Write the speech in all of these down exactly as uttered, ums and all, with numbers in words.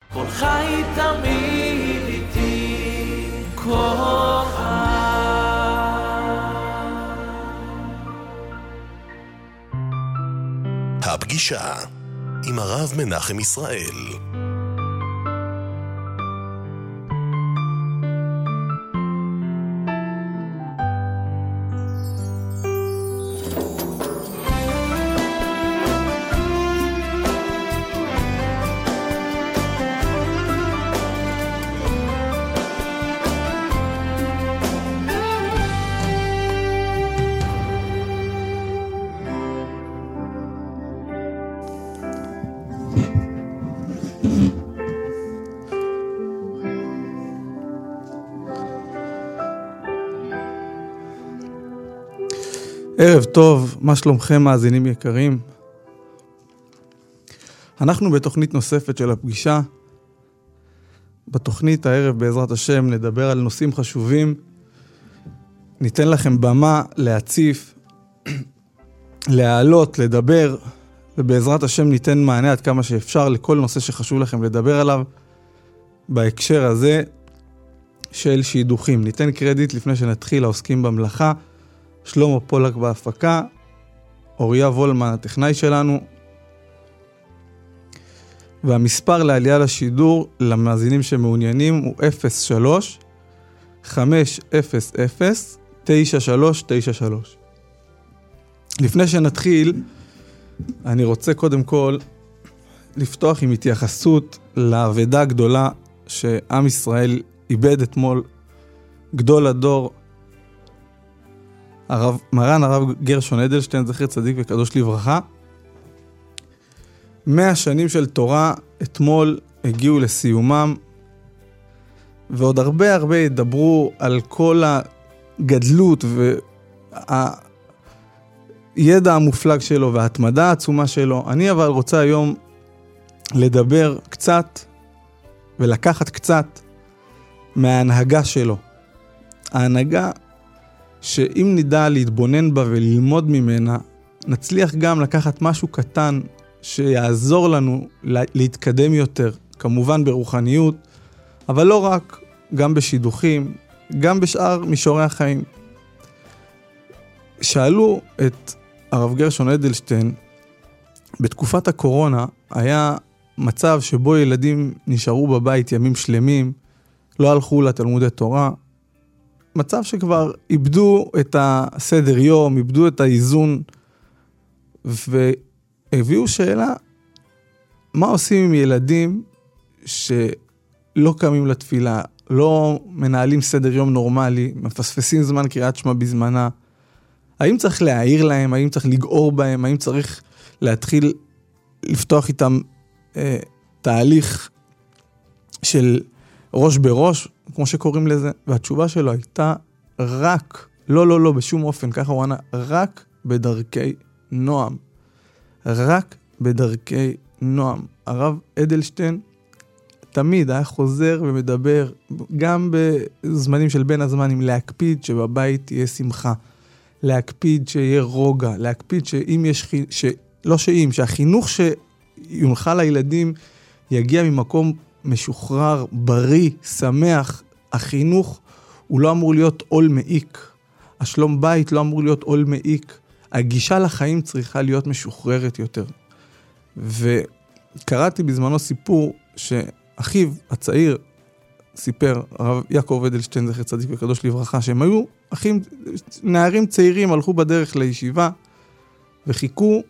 כל חי תמיד איתי כל הפגישה עם הרב מנחם ישראל. ערב טוב, מה שלומכם מאזינים יקרים? אנחנו בתוכנית נוספת של הפגישה. בתוכנית הערב בעזרת השם נדבר על נושאים חשובים. ניתן לכם במה להציף, להעלות, לדבר, ובעזרת השם ניתן מענה עד כמה שאפשר לכל נושא שחשוב לכם לדבר עליו. בהקשר הזה של שידוכים. ניתן קרדיט לפני שנתחיל העוסקים במלאכה. שלמה פולק בהפקה, אוריה וולמן הטכנאי שלנו, והמספר לעלייה לשידור למאזינים שמעוניינים הוא אפס שלוש חמש אפס אפס תשע שלוש תשע שלוש. לפני שנתחיל, אני רוצה קודם כל לפתוח עם התייחסות לאבדה הגדולה שעם ישראל איבד אתמול, גדול הדור, הרב, מרן הרב גרשון אדלשטיין, זכר צדיק וקדוש לברכה. מאה שנים של תורה אתמול הגיעו לסיומם, ועוד הרבה הרבה ידברו על כל הגדלות והידע המופלג שלו וההתמדה העצומה שלו. אני אבל רוצה היום לדבר קצת ולקחת קצת מההנהגה שלו. ההנהגה שאם נדע להתבונן בה וללמוד ממנה, נצליח גם לקחת משהו קטן שיעזור לנו להתקדם יותר, כמובן ברוחניות, אבל לא רק, גם בשידוכים, גם בשאר מישורי החיים. שאלו את הרב גרשון אדלשטיין, בתקופת הקורונה היה מצב שבו ילדים נשארו בבית ימים שלמים, לא הלכו לתלמודי תורה, מצב שכבר איבדו את הסדר יום, איבדו את האיזון, והביאו שאלה, מה עושים עם ילדים שלא קמים לתפילה, לא מנהלים סדר יום נורמלי, מפספסים זמן קריאת שמע בזמנה? האם צריך להעיר להם, האם צריך לגעור בהם, האם צריך להתחיל לפתוח איתם אה, תהליך של ראש בראש, כמו שקוראים לזה? והתשובה שלו הייתה רק, לא, לא, לא, בשום אופן, ככה הוא ענה, רק בדרכי נועם. רק בדרכי נועם. הרב אדלשטיין תמיד היה חוזר ומדבר, גם בזמנים של בין הזמנים, להקפיד שבבית תהיה שמחה, להקפיד שיהיה רוגע, להקפיד שאם יש, ש... לא שאם, שהחינוך שיונחה לילדים יגיע ממקום משוחרר, בריא, שמח. החינוך הוא לא אמור להיות עול מעיק. השלום בית לא אמור להיות עול מעיק. הגישה לחיים צריכה להיות משוחררת יותר. וקראתי בזמנו סיפור שאחיו הצעיר סיפר, הרב יעקב אדלשטיין זכר צדיק וקדוש לברכה, שהם היו אחים, נערים צעירים, הלכו בדרך לישיבה וחיכו,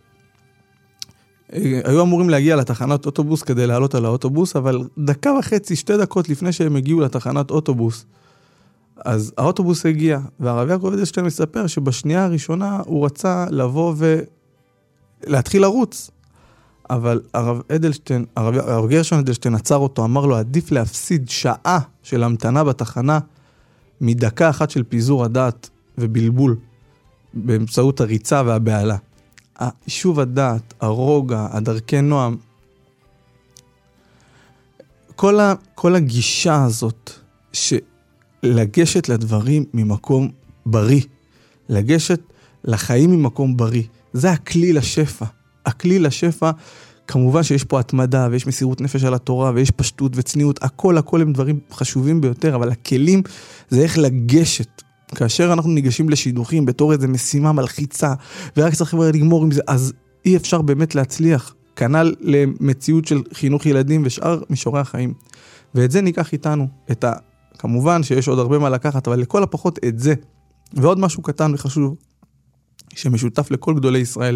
היו אמורים להגיע לתחנת אוטובוס כדי לעלות על האוטובוס, אבל דקה וחצי, שתי דקות לפני שהם הגיעו לתחנת אוטובוס, אז האוטובוס הגיע, והרב יעקב אדלשטיין מספר שבשנייה הראשונה הוא רצה לבוא ולהתחיל לרוץ, אבל הרב אדלשטיין, הרב, הרב גרשון אדלשטיין עצר אותו, אמר לו, עדיף להפסיד שעה של המתנה בתחנה, מדקה אחת של פיזור הדעת ובלבול, באמצעות הריצה והבעלה. היישוב הדעת, הרוגע, הדרכי נועם, כל, ה, כל הגישה הזאת, שלגשת לדברים ממקום בריא, לגשת לחיים ממקום בריא, זה הכלי לשפע. הכלי לשפע, כמובן שיש פה התמדה, ויש מסירות נפש על התורה, ויש פשטות וצניעות, הכל, הכל הם דברים חשובים ביותר, אבל הכלים זה איך לגשת. כאשר אנחנו ניגשים לשידוכים בתור איזו משימה מלחיצה, ורק צריך כבר לגמור עם זה, אז אי אפשר באמת להצליח. כנ"ל למציאות של חינוך ילדים ושאר מישורי החיים. ואת זה ניקח איתנו, את ה... כמובן שיש עוד הרבה מה לקחת, אבל לכל הפחות את זה. ועוד משהו קטן וחשוב, שמשותף לכל גדולי ישראל,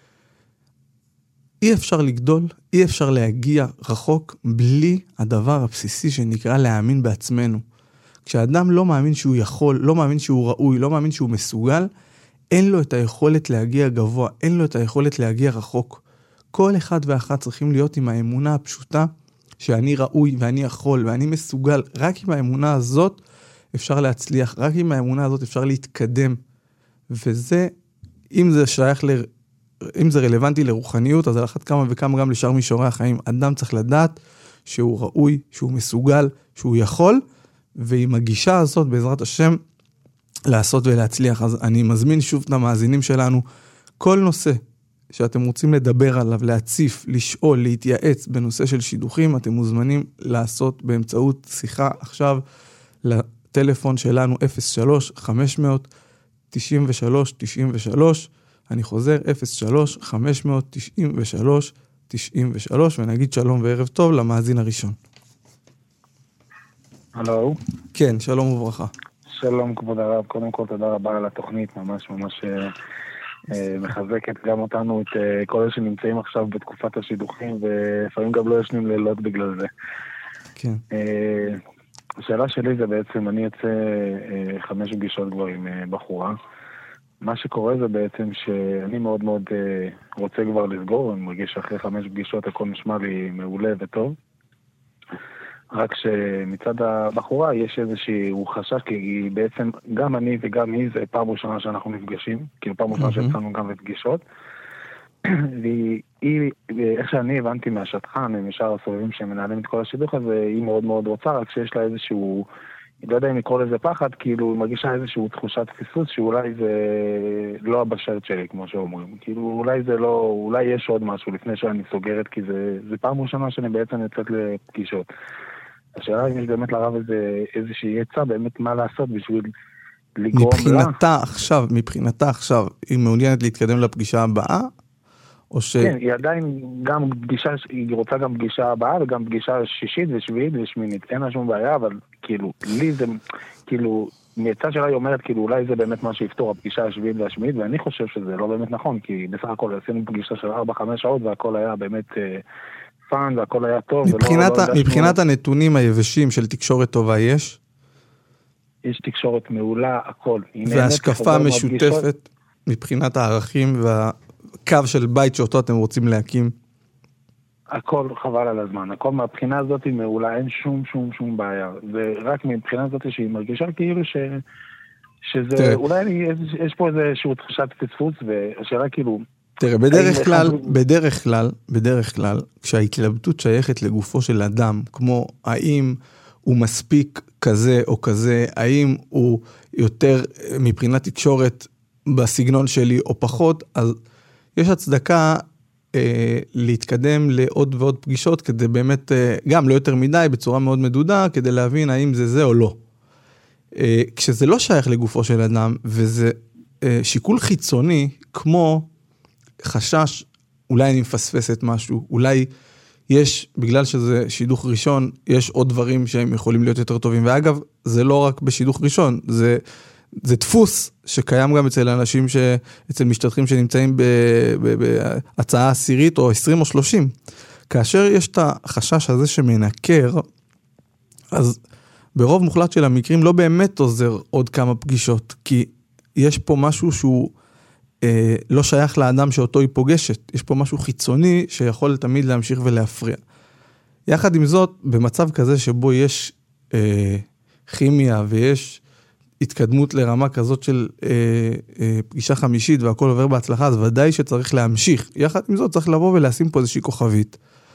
אי אפשר לגדול, אי אפשר להגיע רחוק, בלי הדבר הבסיסי שנקרא להאמין בעצמנו. כשאדם לא מאמין שהוא יכול, לא מאמין שהוא ראוי, לא מאמין שהוא מסוגל, אין לו את היכולת להגיע גבוה, אין לו את היכולת להגיע רחוק. כל אחד ואחת צריכים להיות עם האמונה הפשוטה, שאני ראוי ואני יכול ואני מסוגל. רק עם האמונה הזאת אפשר להצליח, רק עם האמונה הזאת אפשר להתקדם. וזה, אם זה שייך ל... אם זה רלוונטי לרוחניות, אז על אחת כמה וכמה גם לשאר מישורי החיים. אדם צריך לדעת שהוא ראוי, שהוא מסוגל, שהוא יכול, ועם הגישה הזאת בעזרת השם לעשות ולהצליח. אז אני מזמין שוב את המאזינים שלנו, כל נושא שאתם רוצים לדבר עליו, להציף, לשאול, להתייעץ בנושא של שידוכים, אתם מוזמנים לעשות באמצעות שיחה עכשיו לטלפון שלנו אפס שלוש חמש מאות תשעים ושלוש תשעים ושלוש, אני חוזר אפס שלוש חמש מאות תשעים ושלוש תשעים ושלוש, ונגיד שלום וערב טוב למאזין הראשון. הלו. כן, שלום וברכה. שלום כבוד הרב, קודם כל תודה רבה על התוכנית, ממש ממש אה, מחזקת גם אותנו, את אה, כל אלה שנמצאים עכשיו בתקופת השידוכים, ולפעמים גם לא ישנים לילות בגלל זה. כן. אה, השאלה שלי זה בעצם, אני יוצא אה, חמש פגישות כבר עם אה, בחורה, מה שקורה זה בעצם שאני מאוד מאוד אה, רוצה כבר לסגור, אני מרגיש שאחרי חמש פגישות הכל נשמע לי מעולה וטוב, רק שמצד הבחורה יש איזשהו חשש, כי בעצם גם אני וגם היא זה פעם ראשונה שאנחנו נפגשים, כאילו פעם ראשונה שיצאנו גם לפגישות, והיא, איך שאני הבנתי מהשטחן, משאר הסובבים שמנהלים את כל השידוך הזה, היא מאוד מאוד רוצה, רק שיש לה איזשהו, לא יודע אם לקרוא לזה פחד, כאילו היא מרגישה איזשהו תחושת פספוס, שאולי זה לא הבשרת שלי, כמו שאומרים. כאילו אולי זה לא, אולי יש עוד משהו לפני שאני סוגרת, כי זה, זה פעם ראשונה שאני בעצם יוצאת לפגישות. השאלה אם יש באמת לרב איזה, איזושהי יצא, באמת מה לעשות בשביל לגרום לה. מבחינתה עכשיו, מבחינתה עכשיו, היא מעוניינת להתקדם לפגישה הבאה? או ש... כן, היא עדיין גם פגישה, היא רוצה גם פגישה הבאה, וגם פגישה שישית ושביעית ושמינית. אין לה שום בעיה, אבל כאילו, לי זה, כאילו, מיצא שלה היא אומרת, כאילו, אולי זה באמת מה שיפתור הפגישה השביעית והשמינית, ואני חושב שזה לא באמת נכון, כי בסך הכל עשינו פגישה של ארבע חמש שעות, והכל היה באמת אה, פאן, והכל היה טוב. מבחינת, ולא, ה... לא מבחינת הנתונים היבשים של תקשורת טובה יש? יש תקשורת מעולה, הכל. והשקפה משותפת מבחינת הערכים והקו של בית שאותו אתם רוצים להקים? הכל חבל על הזמן. הכל מהבחינה הזאת היא מעולה, אין שום שום שום בעיה. ורק מבחינה הזאת שהיא מרגישה כאילו ש... שזה... תראה. אולי יש, יש פה איזשהו תחושת פספוס, והשאלה כאילו... תראה, בדרך כלל, בדרך כלל, בדרך כלל, כשההתלבטות שייכת לגופו של אדם, כמו האם הוא מספיק כזה או כזה, האם הוא יותר מבחינת תקשורת בסגנון שלי או פחות, אז יש הצדקה אה, להתקדם לעוד ועוד פגישות, כדי באמת, אה, גם לא יותר מדי, בצורה מאוד מדודה, כדי להבין האם זה זה או לא. אה, כשזה לא שייך לגופו של אדם, וזה אה, שיקול חיצוני, כמו חשש, אולי אני מפספסת משהו, אולי יש, בגלל שזה שידוך ראשון, יש עוד דברים שהם יכולים להיות יותר טובים, ואגב, זה לא רק בשידוך ראשון, זה, זה דפוס שקיים גם אצל אנשים, ש, אצל משתתחים שנמצאים בהצעה עשירית או עשרים או שלושים. כאשר יש את החשש הזה שמנקר, אז ברוב מוחלט של המקרים לא באמת עוזר עוד כמה פגישות, כי יש פה משהו שהוא אה, לא שייך לאדם שאותו היא פוגשת. יש פה משהו חיצוני שיכול תמיד להמשיך ולהפריע. יחד עם זאת, במצב כזה שבו יש אה, כימיה ויש התקדמות לרמה כזאת של אה, אה, פגישה חמישית והכל עובר בהצלחה, אז ודאי שצריך להמשיך. יחד עם זאת צריך לבוא ולשים פה איזושהי כוכבית.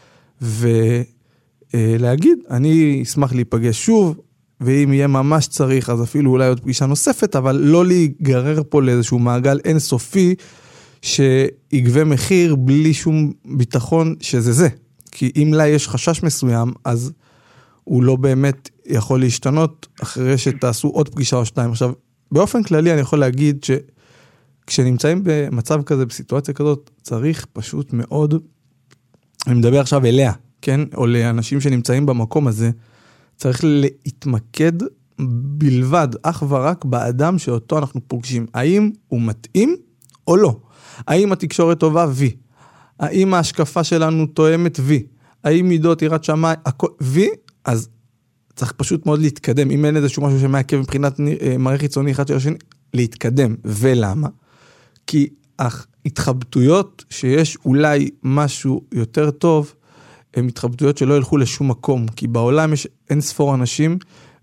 ולהגיד, אה, אני אשמח להיפגש שוב, ואם יהיה ממש צריך, אז אפילו אולי עוד פגישה נוספת, אבל לא להיגרר פה לאיזשהו מעגל אינסופי, שיגבה מחיר בלי שום ביטחון שזה זה. כי אם לה יש חשש מסוים, אז הוא לא באמת יכול להשתנות אחרי שתעשו עוד פגישה או שתיים. עכשיו, באופן כללי אני יכול להגיד שכשנמצאים במצב כזה, בסיטואציה כזאת, צריך פשוט מאוד, אני מדבר עכשיו אליה, כן? או לאנשים שנמצאים במקום הזה, צריך להתמקד בלבד, אך ורק באדם שאותו אנחנו פוגשים. האם הוא מתאים או לא? האם התקשורת טובה? וי. האם ההשקפה שלנו תואמת? וי. האם מידות יראת שמיים? וי. אז צריך פשוט מאוד להתקדם. אם אין איזשהו משהו שמעכב מבחינת מראה חיצוני אחד של השני, להתקדם. ולמה? כי ההתחבטויות שיש אולי משהו יותר טוב, הן התחבטויות שלא ילכו לשום מקום. כי בעולם יש אין ספור אנשים,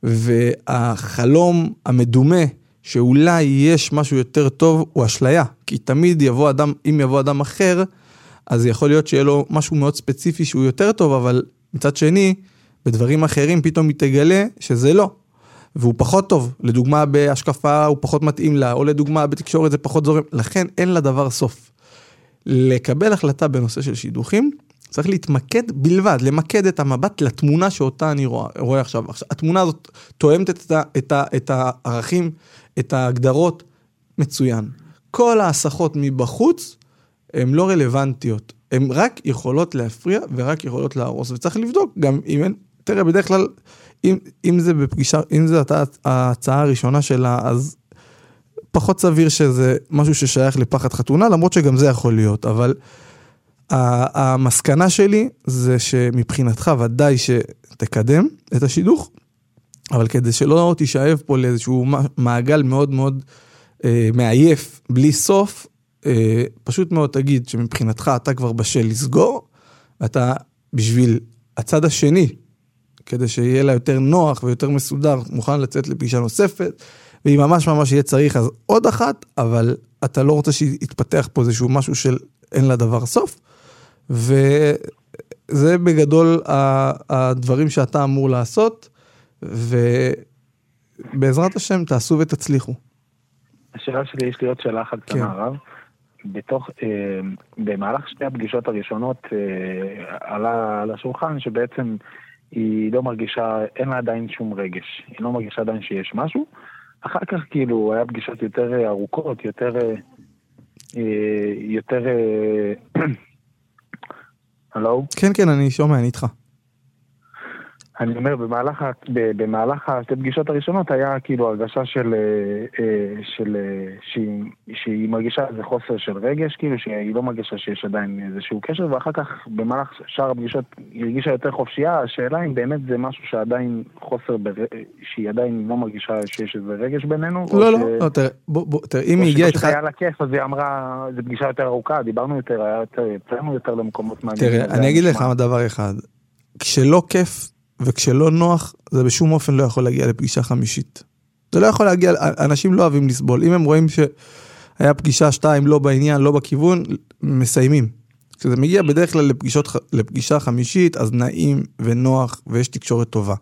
והחלום המדומה שאולי יש משהו יותר טוב הוא אשליה. כי תמיד יבוא אדם, אם יבוא אדם אחר, אז יכול להיות שיהיה לו משהו מאוד ספציפי שהוא יותר טוב, אבל מצד שני, בדברים אחרים פתאום מתגלה שזה לא. והוא פחות טוב. לדוגמה בהשקפה הוא פחות מתאים לה, או לדוגמה בתקשורת זה פחות זורם. לכן אין לדבר סוף. לקבל החלטה בנושא של שידוכים, צריך להתמקד בלבד, למקד את המבט לתמונה שאותה אני רואה, רואה עכשיו. התמונה הזאת תואמת את, את, את הערכים, את ההגדרות, מצוין. כל ההסחות מבחוץ, הן לא רלוונטיות. הן רק יכולות להפריע ורק יכולות להרוס. וצריך לבדוק גם אם אין, תראה, בדרך כלל, אם, אם זה בפגישה, אם זה ההצעה הראשונה שלה, אז פחות סביר שזה משהו ששייך לפחד חתונה, למרות שגם זה יכול להיות. אבל המסקנה שלי זה שמבחינתך ודאי שתקדם את השידוך, אבל כדי שלא תישאב פה לאיזשהו מעגל מאוד מאוד אה, מעייף, בלי סוף, אה, פשוט מאוד תגיד שמבחינתך אתה כבר בשל לסגור, אתה בשביל הצד השני, כדי שיהיה לה יותר נוח ויותר מסודר, מוכן לצאת לפגישה נוספת, ואם ממש ממש יהיה צריך אז עוד אחת, אבל אתה לא רוצה שיתפתח פה איזשהו משהו של אין לה דבר סוף, וזה בגדול הדברים שאתה אמור לעשות, ובעזרת השם תעשו ותצליחו. השאלה שלי, יש לי עוד שאלה אחת קטנה, הרב. בתוך, במהלך שתי הפגישות הראשונות עלה על השולחן שבעצם היא לא מרגישה, אין לה עדיין שום רגש. היא לא מרגישה עדיין שיש משהו. אחר כך כאילו היה פגישות יותר ארוכות, יותר יותר הלו? כן, כן, אני שומע, אני איתך. אני אומר, במהלך, במהלך השתי פגישות הראשונות היה כאילו הרגשה של, של, שהיא, שהיא מרגישה איזה חוסר של רגש, כאילו שהיא לא מרגישה שיש עדיין איזשהו קשר, ואחר כך במהלך שאר הפגישות היא הרגישה יותר חופשייה. השאלה אם באמת זה משהו שעדיין חוסר, בר... שהיא עדיין לא מרגישה שיש איזה רגש בינינו. לא, לא, ש... לא, תראה, בוא, בוא, תראה, אם היא הגיעה איתך... או שהיה לה כיף, אז היא אמרה, זו פגישה יותר ארוכה, דיברנו יותר, היה יותר, יצאנו יותר למקומות מעניינים. תראה, אני אגיד לך דבר אחד, כשלא כיף, וכשלא נוח, זה בשום אופן לא יכול להגיע לפגישה חמישית. זה לא יכול להגיע, אנשים לא אוהבים לסבול. אם הם רואים שהיה פגישה שתיים, לא בעניין, לא בכיוון, מסיימים. כשזה מגיע בדרך כלל לפגישות, לפגישה חמישית, אז נעים ונוח, ויש תקשורת טובה.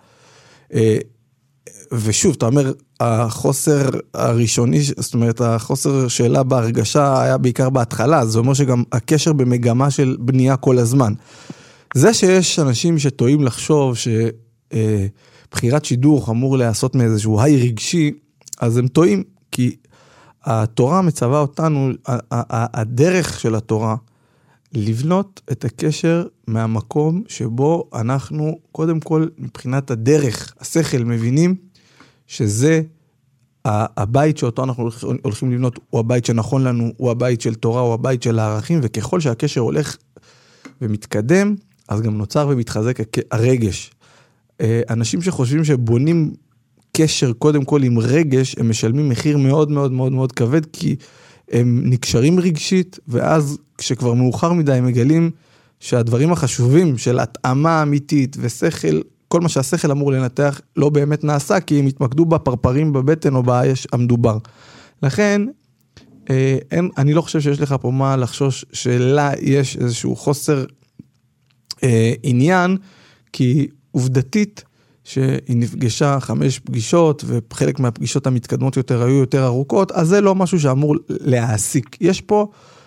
ושוב, אתה אומר, החוסר הראשוני, זאת אומרת, החוסר שאלה בהרגשה היה בעיקר בהתחלה, זה אומר שגם הקשר במגמה של בנייה כל הזמן. זה שיש אנשים שטועים לחשוב שבחירת שידוך אמור לעשות מאיזשהו היי רגשי, אז הם טועים, כי התורה מצווה אותנו, הדרך של התורה, לבנות את הקשר מהמקום שבו אנחנו, קודם כל, מבחינת הדרך, השכל, מבינים שזה הבית שאותו אנחנו הולכים לבנות, הוא הבית שנכון לנו, הוא הבית של תורה, הוא הבית של הערכים, וככל שהקשר הולך ומתקדם, אז גם נוצר ומתחזק הרגש. אנשים שחושבים שבונים קשר קודם כל עם רגש, הם משלמים מחיר מאוד מאוד מאוד מאוד כבד, כי הם נקשרים רגשית, ואז כשכבר מאוחר מדי הם מגלים שהדברים החשובים של התאמה אמיתית ושכל, כל מה שהשכל אמור לנתח לא באמת נעשה, כי הם התמקדו בפרפרים בבטן או באש המדובר. לכן, אין, אני לא חושב שיש לך פה מה לחשוש שלה יש איזשהו חוסר אה, עניין, כי עובדתית שהיא נפגשה חמש פגישות, וחלק מהפגישות המתקדמות יותר היו יותר ארוכות, אז זה לא משהו שאמור להעסיק. יש פה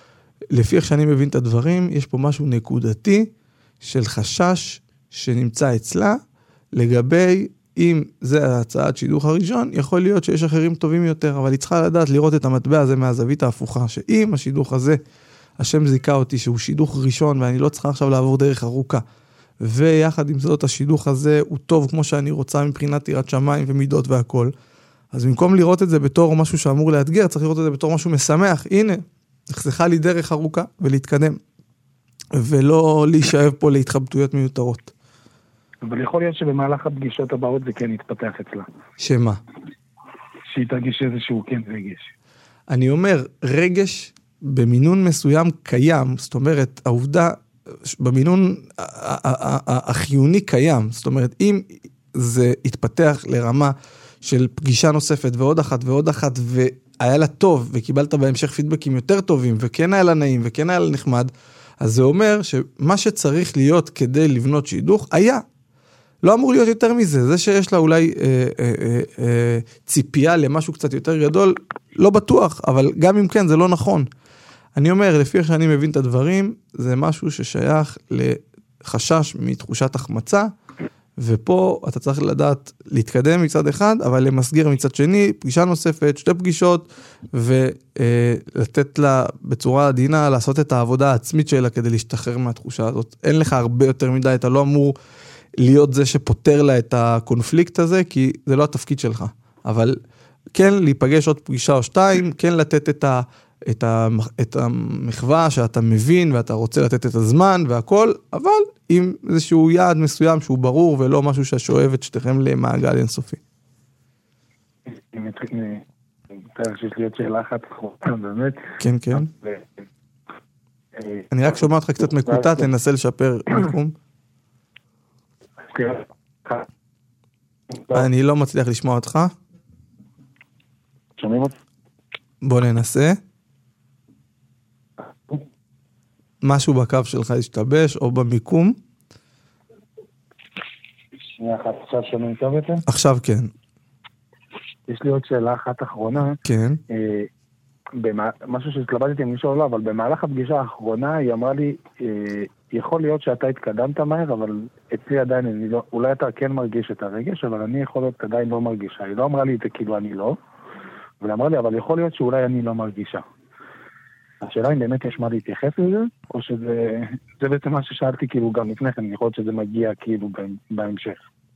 לפי איך שאני מבין את הדברים, יש פה משהו נקודתי של חשש שנמצא אצלה, לגבי אם זה הצעת שידוך הראשון, יכול להיות שיש אחרים טובים יותר, אבל היא צריכה לדעת לראות את המטבע הזה מהזווית ההפוכה, שאם השידוך הזה, השם זיקה אותי שהוא שידוך ראשון, ואני לא צריכה עכשיו לעבור דרך ארוכה, ויחד עם זאת השידוך הזה הוא טוב כמו שאני רוצה מבחינת יראת שמיים ומידות והכל, אז במקום לראות את זה בתור משהו שאמור לאתגר, צריך לראות את זה בתור משהו משמח. הנה, נחסכה לי דרך ארוכה ולהתקדם, ולא להישאב פה להתחבטויות מיותרות. אבל יכול להיות שבמהלך הפגישות הבאות זה כן יתפתח אצלה. שמה? שהיא תרגיש איזשהו כן רגש. אני אומר, רגש במינון מסוים קיים, זאת אומרת, העובדה, במינון החיוני קיים, זאת אומרת, אם זה יתפתח לרמה של פגישה נוספת ועוד אחת ועוד אחת, והיה לה טוב, וקיבלת בהמשך פידבקים יותר טובים, וכן היה לה נעים, וכן היה לה נחמד, אז זה אומר שמה שצריך להיות כדי לבנות שידוך, היה. לא אמור להיות יותר מזה. זה שיש לה אולי אה, אה, אה, אה, ציפייה למשהו קצת יותר גדול, לא בטוח, אבל גם אם כן, זה לא נכון. אני אומר, לפי איך שאני מבין את הדברים, זה משהו ששייך לחשש מתחושת החמצה, ופה אתה צריך לדעת להתקדם מצד אחד, אבל למסגר מצד שני, פגישה נוספת, שתי פגישות, ולתת לה בצורה עדינה, לעשות את העבודה העצמית שלה כדי להשתחרר מהתחושה הזאת. אין לך הרבה יותר מדי, אתה לא אמור להיות זה שפותר לה את הקונפליקט הזה, כי זה לא התפקיד שלך. אבל כן להיפגש עוד פגישה או שתיים, כן לתת את ה... את, ה, את המחווה שאתה מבין ואתה רוצה לתת את הזמן והכל, אבל עם איזשהו יעד מסוים שהוא ברור ולא משהו ששואב את שתיכם למעגל אינסופי. יש לי עוד שאלה אחת, באמת. כן, כן. אני רק שומע אותך קצת מקוטע, תנסה לשפר מיקום. אני לא מצליח לשמוע אותך. שומעים אותך? בוא ננסה. משהו בקו שלך ישתבש, או במיקום. שנייה אחת, עכשיו שומעים טוב יותר? עכשיו כן. יש לי עוד שאלה אחת אחרונה. כן. אה, במה, משהו שהתלבטתי עם מישהו לא, אבל במהלך הפגישה האחרונה היא אמרה לי, אה, יכול להיות שאתה התקדמת מהר, אבל אצלי עדיין אני לא, אולי אתה כן מרגיש את הרגש, אבל אני יכול להיות עדיין לא מרגישה. היא לא אמרה לי את זה כאילו אני לא, אבל אמרה לי, אבל יכול להיות שאולי אני לא מרגישה. השאלה אם באמת יש מה להתייחס לזה, או שזה, זה בעצם מה ששאלתי כאילו גם לפני כן, יכול להיות שזה מגיע כאילו בהמשך.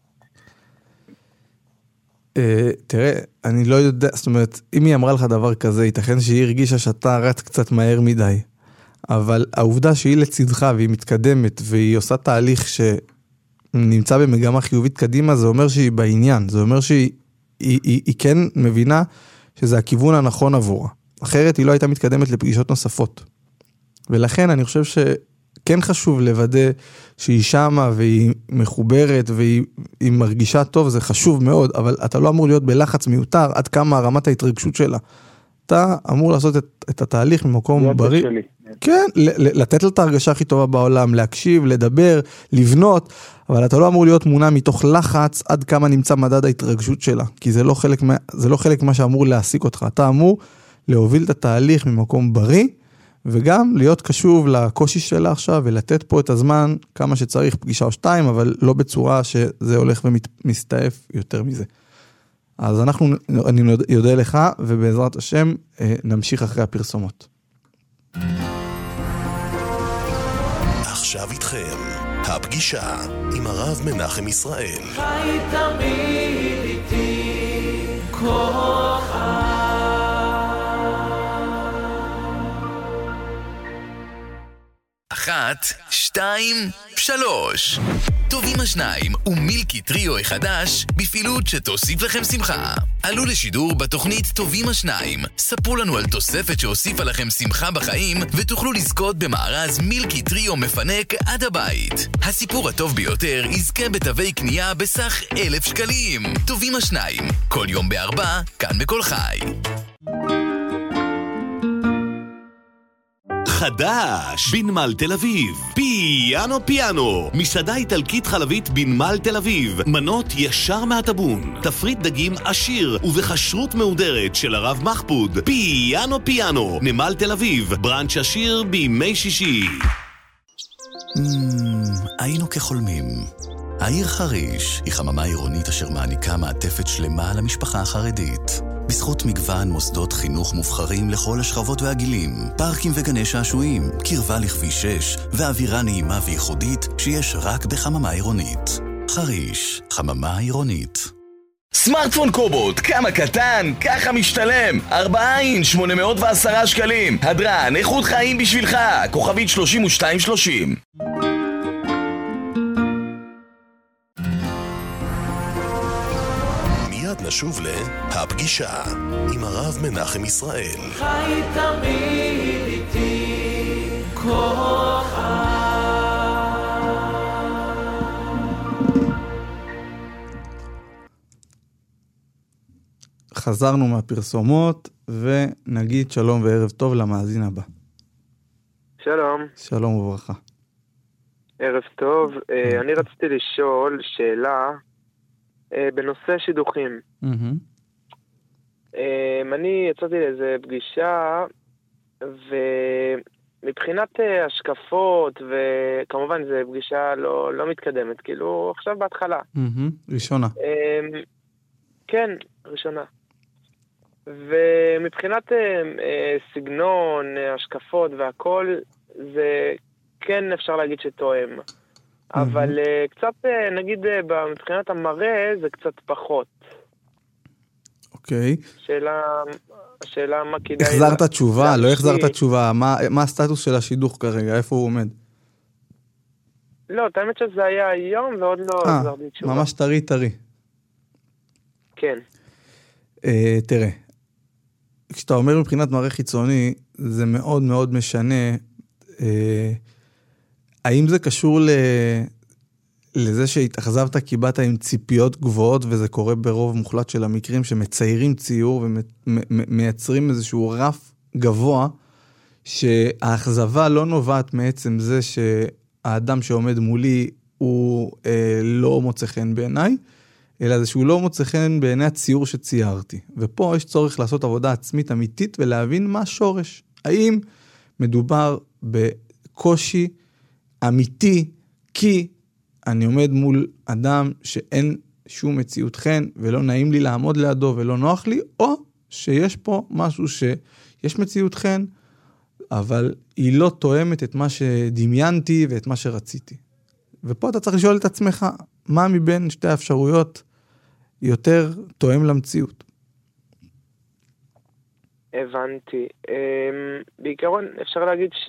תראה, אני לא יודע, זאת אומרת, אם היא אמרה לך דבר כזה, ייתכן שהיא הרגישה שאתה רץ קצת מהר מדי, אבל העובדה שהיא לצדך והיא מתקדמת, והיא עושה תהליך שנמצא במגמה חיובית קדימה, זה אומר שהיא בעניין, זה אומר שהיא היא, היא, היא כן מבינה שזה הכיוון הנכון עבורה. אחרת היא לא הייתה מתקדמת לפגישות נוספות. ולכן אני חושב שכן חשוב לוודא שהיא שמה והיא מחוברת והיא מרגישה טוב, זה חשוב מאוד, אבל אתה לא אמור להיות בלחץ מיותר עד כמה רמת ההתרגשות שלה. אתה אמור לעשות את, את התהליך ממקום בריא. כן, לתת לה את ההרגשה הכי טובה בעולם, להקשיב, לדבר, לבנות, אבל אתה לא אמור להיות מונע מתוך לחץ עד כמה נמצא מדד ההתרגשות שלה, כי זה לא חלק מה, זה לא חלק מה שאמור להעסיק אותך. אתה אמור להוביל את התהליך ממקום בריא, וגם להיות קשוב לקושי שלה עכשיו, ולתת פה את הזמן כמה שצריך, פגישה או שתיים, אבל לא בצורה שזה הולך ומסתעף יותר מזה. אז אנחנו, אני יודע לך, ובעזרת השם נמשיך אחרי הפרסומות. עכשיו איתכם, הפגישה עם הרב מנחם ישראל. חי תמיד איתי כוחה. אחת, שתיים, שלוש. טובים השניים ומילקי טריו החדש בפעילות שתוסיף לכם שמחה. עלו לשידור בתוכנית טובים השניים. ספרו לנו על תוספת שהוסיפה לכם שמחה בחיים ותוכלו לזכות במארז מילקי טריו מפנק עד הבית. הסיפור הטוב ביותר יזכה בתווי קנייה בסך אלף שקלים. טובים השניים, כל יום בארבע, כאן בכל חי. חדש, בנמל תל אביב, פיאנו פיאנו, מסעדה איטלקית חלבית בנמל תל אביב, מנות ישר מהטבון, תפריט דגים עשיר ובחשרות מהודרת של הרב מחפוד, פיאנו פיאנו, נמל תל אביב, ברנץ' עשיר בימי שישי. היינו כחולמים. העיר חריש היא חממה עירונית אשר מעניקה מעטפת שלמה למשפחה החרדית. בזכות מגוון מוסדות חינוך מובחרים לכל השכבות והגילים, פארקים וגני שעשועים, קרבה לכביש שש ואווירה נעימה וייחודית שיש רק בחממה עירונית. חריש, חממה עירונית. סמארטפון קובוט, כמה קטן, ככה משתלם. ארבעה אינץ' שמונה מאות ועשרה שקלים. הדרן, איכות חיים בשבילך. כוכבית שלושים ושתיים שלושים. מיד נשוב להפגישה עם הרב מנחם ישראל. חי תמיד איתי כוכב. חזרנו מהפרסומות ונגיד שלום וערב טוב למאזין הבא. שלום. שלום וברכה. ערב טוב. אני רציתי לשאול שאלה בנושא שידוכים. אני יצאתי לאיזה פגישה, ומבחינת השקפות, וכמובן זו פגישה לא, לא מתקדמת, כאילו עכשיו בהתחלה. ראשונה. כן, ראשונה. ומבחינת סגנון, השקפות והכל, זה כן אפשר להגיד שתואם. אבל קצת, נגיד, מבחינת המראה, זה קצת פחות. אוקיי. שאלה, השאלה מה כדאי... החזרת תשובה, לא החזרת תשובה. מה, מה הסטטוס של השידוך כרגע? איפה הוא עומד? לא, את האמת שזה היה היום, ועוד לא החזרתי תשובה. ממש טרי טרי. כן. תראה, כשאתה אומר מבחינת מראה חיצוני, זה מאוד מאוד משנה... האם זה קשור ל... לזה שהתאכזבת כי באת עם ציפיות גבוהות, וזה קורה ברוב מוחלט של המקרים, שמציירים ציור ומייצרים איזשהו רף גבוה, שהאכזבה לא נובעת מעצם זה שהאדם שעומד מולי הוא אה, לא מוצא חן בעיניי, אלא זה שהוא לא מוצא חן בעיני הציור שציירתי. ופה יש צורך לעשות עבודה עצמית אמיתית ולהבין מה השורש. האם מדובר בקושי אמיתי, כי אני עומד מול אדם שאין שום מציאות חן, ולא נעים לי לעמוד לידו ולא נוח לי, או שיש פה משהו שיש מציאות חן, אבל היא לא תואמת את מה שדמיינתי ואת מה שרציתי. ופה אתה צריך לשאול את עצמך, מה מבין שתי האפשרויות יותר תואם למציאות? הבנתי. בעיקרון אפשר להגיד ש...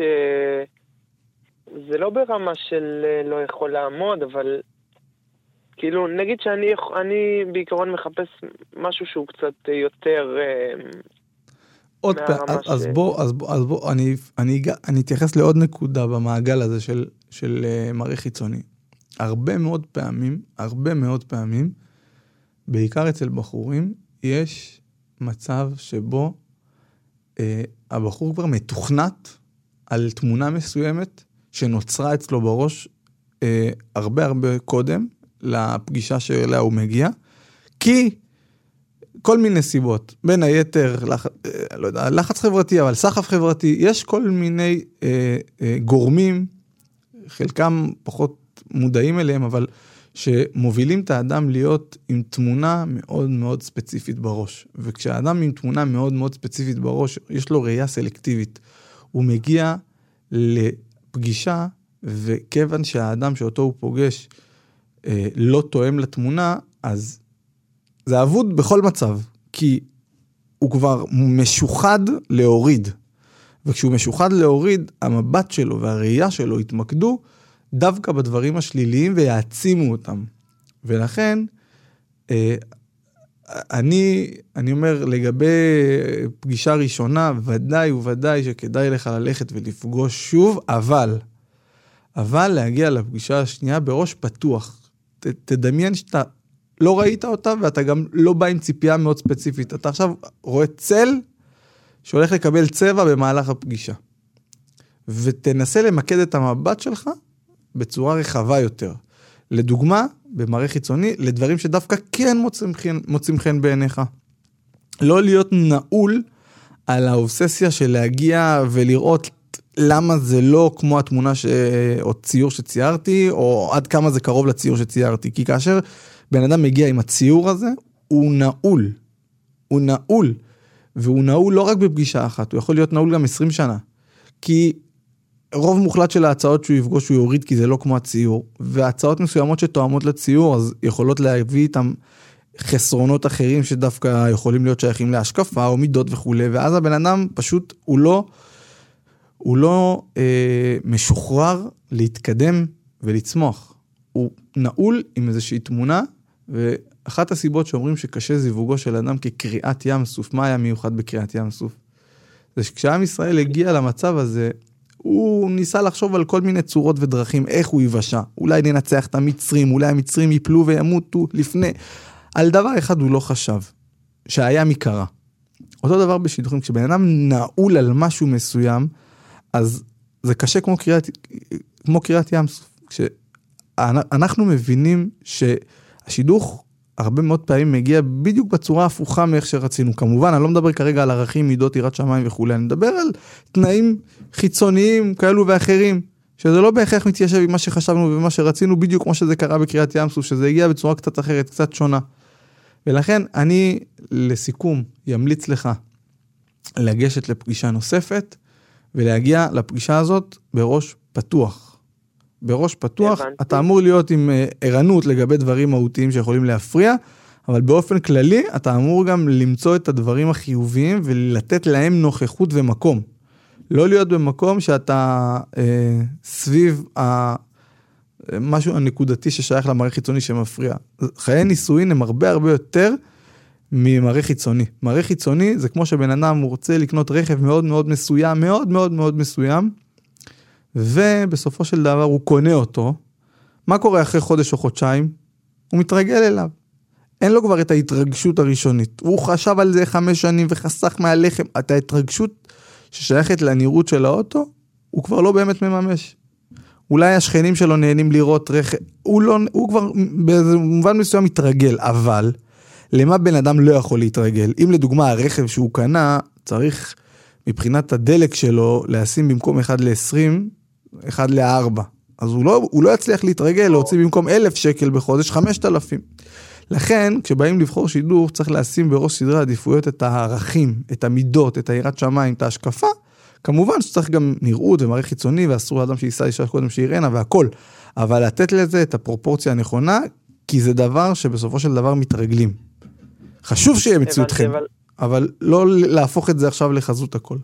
זה לא ברמה של לא יכול לעמוד, אבל כאילו, נגיד שאני אני בעיקרון מחפש משהו שהוא קצת יותר עוד פעם, אז ש... בוא, אז בוא, אז בוא, אני, אני, אני אתייחס לעוד נקודה במעגל הזה של, של מראה חיצוני. הרבה מאוד פעמים, הרבה מאוד פעמים, בעיקר אצל בחורים, יש מצב שבו אה, הבחור כבר מתוכנת על תמונה מסוימת, שנוצרה אצלו בראש אה, הרבה הרבה קודם לפגישה שאליה הוא מגיע, כי כל מיני סיבות, בין היתר, לח, אה, לא יודע, לחץ חברתי, אבל סחף חברתי, יש כל מיני אה, אה, גורמים, חלקם פחות מודעים אליהם, אבל שמובילים את האדם להיות עם תמונה מאוד מאוד ספציפית בראש. וכשהאדם עם תמונה מאוד מאוד ספציפית בראש, יש לו ראייה סלקטיבית. הוא מגיע לפגישה, וכיוון שהאדם שאותו הוא פוגש אה, לא תואם לתמונה, אז זה עבוד בכל מצב, כי הוא כבר משוחד להוריד. וכשהוא משוחד להוריד, המבט שלו והראייה שלו התמקדו דווקא בדברים השליליים ויעצימו אותם. ולכן, אה, אני, אני אומר, לגבי פגישה ראשונה, ודאי וודאי שכדאי לך ללכת ולפגוש שוב, אבל, אבל להגיע לפגישה השנייה בראש פתוח. ת, תדמיין שאתה לא ראית אותה, ואתה גם לא בא עם ציפייה מאוד ספציפית. אתה עכשיו רואה צל שהולך לקבל צבע במהלך הפגישה. ותנסה למקד את המבט שלך בצורה רחבה יותר. לדוגמה, במראה חיצוני, לדברים שדווקא כן מוצאים חן, מוצאים חן בעיניך. לא להיות נעול על האובססיה של להגיע ולראות למה זה לא כמו התמונה ש... או ציור שציירתי, או עד כמה זה קרוב לציור שציירתי. כי כאשר בן אדם מגיע עם הציור הזה, הוא נעול. הוא נעול. והוא נעול לא רק בפגישה אחת, הוא יכול להיות נעול גם עשרים שנה. כי רוב מוחלט של ההצעות שהוא יפגוש הוא יוריד, כי זה לא כמו הציור. וההצעות מסוימות שתואמות לציור, אז יכולות להביא איתם חסרונות אחרים שדווקא יכולים להיות שייכים להשקפה או מידות וכו'. ואז הבן אדם פשוט הוא לא, הוא לא אה, משוחרר להתקדם ולצמוח. הוא נעול עם איזושהי תמונה, ואחת הסיבות שאומרים שקשה זיווגו של אדם כקריאת ים סוף, מה היה מיוחד בקריאת ים סוף? זה שכשעם ישראל הגיע למצב הזה, הוא ניסה לחשוב על כל מיני צורות ודרכים, איך הוא יבשע. אולי ננצח את המצרים, אולי המצרים יפלו וימותו לפני. על דבר אחד הוא לא חשב, שהיה מקרה. אותו דבר בשידוכים, כשבן אדם נעול על משהו מסוים, אז זה קשה כמו קריאת, כמו קריאת ים סוף. כשאנחנו מבינים שהשידוך הרבה מאוד פעמים מגיע בדיוק בצורה הפוכה מאיך שרצינו. כמובן, אני לא מדבר כרגע על ערכים, מידות, יראת שמיים וכו'. אני מדבר על תנאים חיצוניים כאלו ואחרים, שזה לא בהכרח מתיישב עם מה שחשבנו ומה שרצינו, בדיוק כמו שזה קרה בקריאת ים סוף, שזה הגיע בצורה קצת אחרת, קצת שונה. ולכן אני, לסיכום, ימליץ לך לגשת לפגישה נוספת, ולהגיע לפגישה הזאת בראש פתוח. בראש פתוח, אתה אמור להיות עם ערנות לגבי דברים מהותיים שיכולים להפריע, אבל באופן כללי, אתה אמור גם למצוא את הדברים החיוביים, ולתת להם נוכחות ומקום. לא להיות במקום שאתה אה, סביב ה... משהו הנקודתי ששייך למראה חיצוני שמפריע. חיי נישואין הם הרבה הרבה יותר ממראה חיצוני. מראה חיצוני זה כמו שבן אדם רוצה לקנות רכב מאוד מאוד מסוים, מאוד מאוד מאוד מסוים, ובסופו של דבר הוא קונה אותו. מה קורה אחרי חודש או חודשיים? הוא מתרגל אליו. אין לו כבר את ההתרגשות הראשונית. הוא חשב על זה חמש שנים וחסך מהלחם. את ההתרגשות ששייכת לנראות של האוטו, הוא כבר לא באמת מממש. אולי השכנים שלו נהנים לראות רכב, הוא, לא, הוא כבר במובן מסוים מתרגל, אבל למה בן אדם לא יכול להתרגל? אם לדוגמה הרכב שהוא קנה, צריך מבחינת הדלק שלו להשים במקום אחד ל-עשרים, אחד ל-ארבע. אז הוא לא, הוא לא יצליח להתרגל, להוציא במקום אלף שקל בחודש, חמשת אלפים. לכן, כשבאים לבחור שידור, צריך לשים בראש סדרי העדיפויות את הערכים, את המידות, את היראת שמיים, את ההשקפה. כמובן שצריך גם נראות ומראה חיצוני, ואסור לאדם שייסע אישה קודם שיראנה והכל. אבל לתת לזה את הפרופורציה הנכונה, כי זה דבר שבסופו של דבר מתרגלים. חשוב שיהיה מציאותכם, אבל... אבל לא להפוך את זה עכשיו לחזות הכל.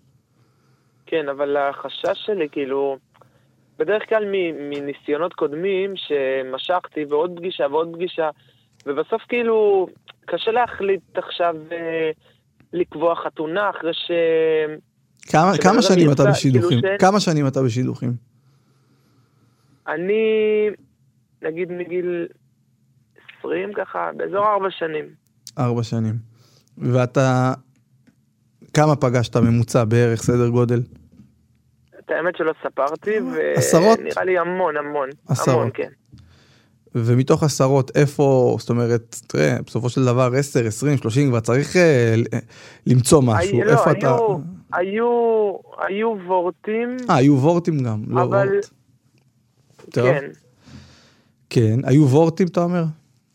כן, אבל החשש שלי, כאילו, בדרך כלל מניסיונות קודמים שמשכתי ועוד פגישה ועוד פגישה, ובסוף כאילו קשה להחליט עכשיו אה, לקבוע חתונה אחרי ש... כמה, כמה שנים אתה בשידוכים? כאילו ש... כמה שנים אתה בשידוכים? אני, נגיד מגיל עשרים ככה, באזור ארבע שנים. ארבע שנים. ואתה, כמה פגשת ממוצע בערך סדר גודל? את האמת שלא ספרתי, עשרות? ונראה לי המון, המון. עשרות. המון, כן. ומתוך עשרות, איפה, זאת אומרת, תראה, בסופו של דבר עשר, עשרים, שלושים, כבר צריך אה, למצוא משהו. לא, איפה היו, אתה... היו, היו וורטים. אה, היו וורטים גם, לא אבל... וורט. טוב. כן. כן, היו וורטים, אתה אומר?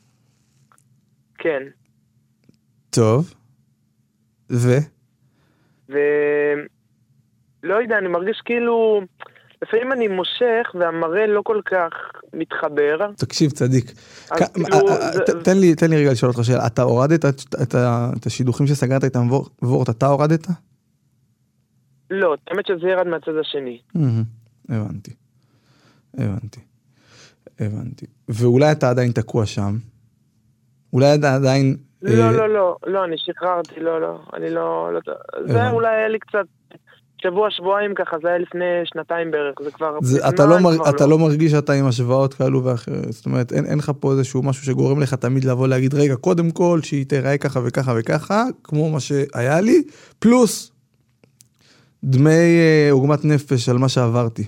כן. טוב. ו? ו... לא יודע, אני מרגיש כאילו... לפעמים אני מושך והמראה לא כל כך מתחבר. תקשיב, צדיק. תן לי רגע לשאול אותך שאלה. אתה הורדת את השידוכים שסגרת איתם וורט, אתה הורדת? לא, האמת שזה ירד מהצד השני. הבנתי. הבנתי. הבנתי. ואולי אתה עדיין תקוע שם? אולי אתה עדיין... לא, לא, לא, לא, אני שחררתי, לא, לא, אני לא... זה אולי היה לי קצת... שבוע, שבועיים ככה, זה היה לפני שנתיים בערך, זה כבר... זה, אתה, לא מר, אתה לא. לא מרגיש שאתה עם השוואות כאלו ואחרת, זאת אומרת, אין, אין לך פה איזשהו משהו שגורם לך תמיד לבוא להגיד, רגע, קודם כל, שהיא תראה ככה וככה וככה, כמו מה שהיה לי, פלוס, דמי עוגמת נפש על מה שעברתי.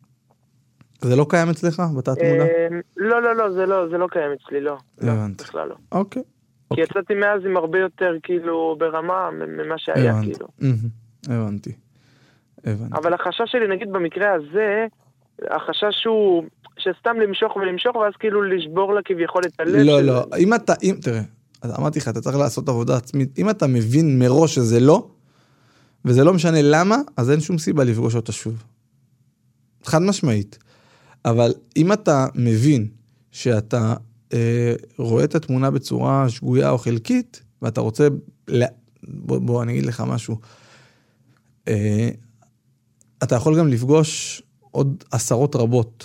זה לא קיים אצלך, בתת מודע? לא, לא, לא, זה לא, זה לא קיים אצלי, לא. הבנתי. בכלל לא. אוקיי. כי יצאתי מאז עם הרבה יותר, כאילו, ברמה ממה שהיה, כאילו. הבנתי. הבנתי. אבל החשש שלי, נגיד, במקרה הזה, החשש הוא שסתם למשוך ולמשוך, ואז כאילו לשבור לה כביכול את הלב. לא, לא. אם אתה, אם, תראה, אז אמרתי לך, אתה צריך לעשות עבודה עצמית. אם אתה מבין מראש שזה לא, וזה לא משנה למה, אז אין שום סיבה לפגוש אותה שוב. חד משמעית. אבל אם אתה מבין שאתה אה, רואה את התמונה בצורה שגויה או חלקית, ואתה רוצה, לה... בוא, בוא אני אגיד לך משהו, אה, אתה יכול גם לפגוש עוד עשרות רבות.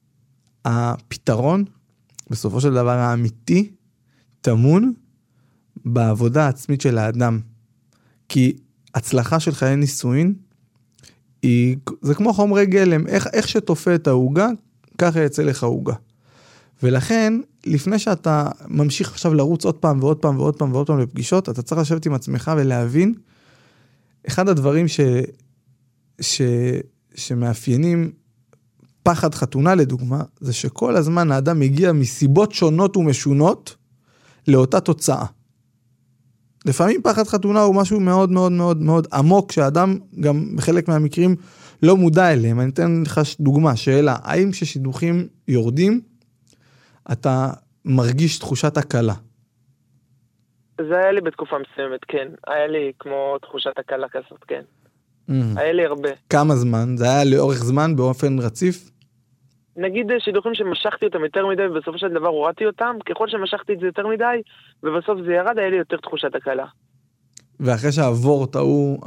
הפתרון, בסופו של דבר האמיתי, תמון בעבודה העצמית של האדם. כי הצלחה של חיי נישואין, היא, זה כמו חומרי גלם, איך, איך שתופה את ההוגה, ככה יצא לך הוגה. ולכן, לפני שאתה ממשיך עכשיו לרוץ עוד פעם ועוד פעם ועוד פעם ועוד פעם לפגישות, אתה צריך לשבת עם עצמך ולהבין, אחד הדברים ש, ש, שמאפיינים פחד חתונה לדוגמה, זה שכל הזמן האדם מגיע מסיבות שונות ומשונות לאותה תוצאה. לפעמים פחד חתונה הוא משהו מאוד מאוד מאוד מאוד עמוק, שהאדם גם בחלק מהמקרים לא מודע אליהם. אני אתן לך דוגמה, שאלה, האם כששידוכים יורדים, אתה מרגיש תחושת הקלה? זה היה לי בתקופה מסוימת, כן. היה לי כמו תחושת הקלה כזאת, כן. Mm-hmm. היה לי הרבה. כמה זמן? זה היה לאורך זמן באופן רציף? נגיד שידוכים שמשכתי אותם יותר מדי, ובסופו של דבר הורדתי אותם, ככל שמשכתי את זה יותר מדי, ובסוף זה ירד, היה לי יותר תחושת הקלה. ואחרי שהוורט ההוא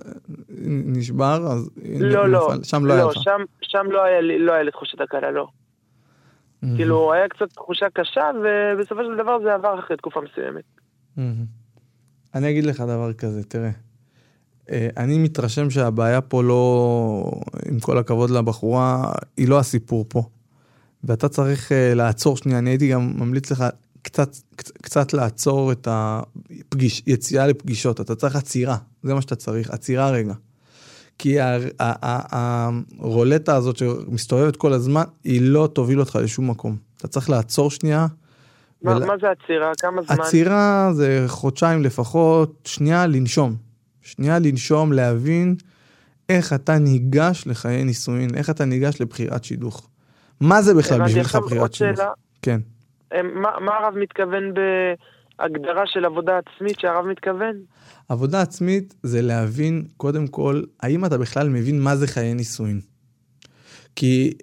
נשבר, אז... לא, לא. שם לא היה לך. שם, שם לא היה לי, לא היה לי תחושת הקלה, לא. Mm-hmm. כאילו, היה קצת תחושה קשה, ובסופו של דבר זה עבר אחרי תקופה מסוימת. Mm-hmm. אני אגיד לך דבר כזה, תראה. אני מתרשם שהבעיה פה לא, עם כל הכבוד לבחורה, היא לא הסיפור פה. ואתה צריך לעצור שנייה, אני הייתי גם ממליץ לך קצת, קצת לעצור את הפגיש, יציאה לפגישות. אתה צריך עצירה, זה מה שאתה צריך, עצירה רגע. כי הרולטה הזאת שמסתובבת כל הזמן, היא לא תוביל אותך לשום מקום. אתה צריך לעצור שנייה. מה, ול... מה זה עצירה? כמה זמן? עצירה זה חודשיים לפחות, שנייה לנשום. שנייה לנשום, להבין איך אתה ניגש לחיי נישואין, איך אתה ניגש לבחירת שידוך. מה זה בכלל בשבילך בחירת שידוך? כן. מה, מה הרב מתכוון בהגדרה של עבודה עצמית שהרב מתכוון? עבודה עצמית זה להבין, קודם כל, האם אתה בכלל מבין מה זה חיי נישואין. כי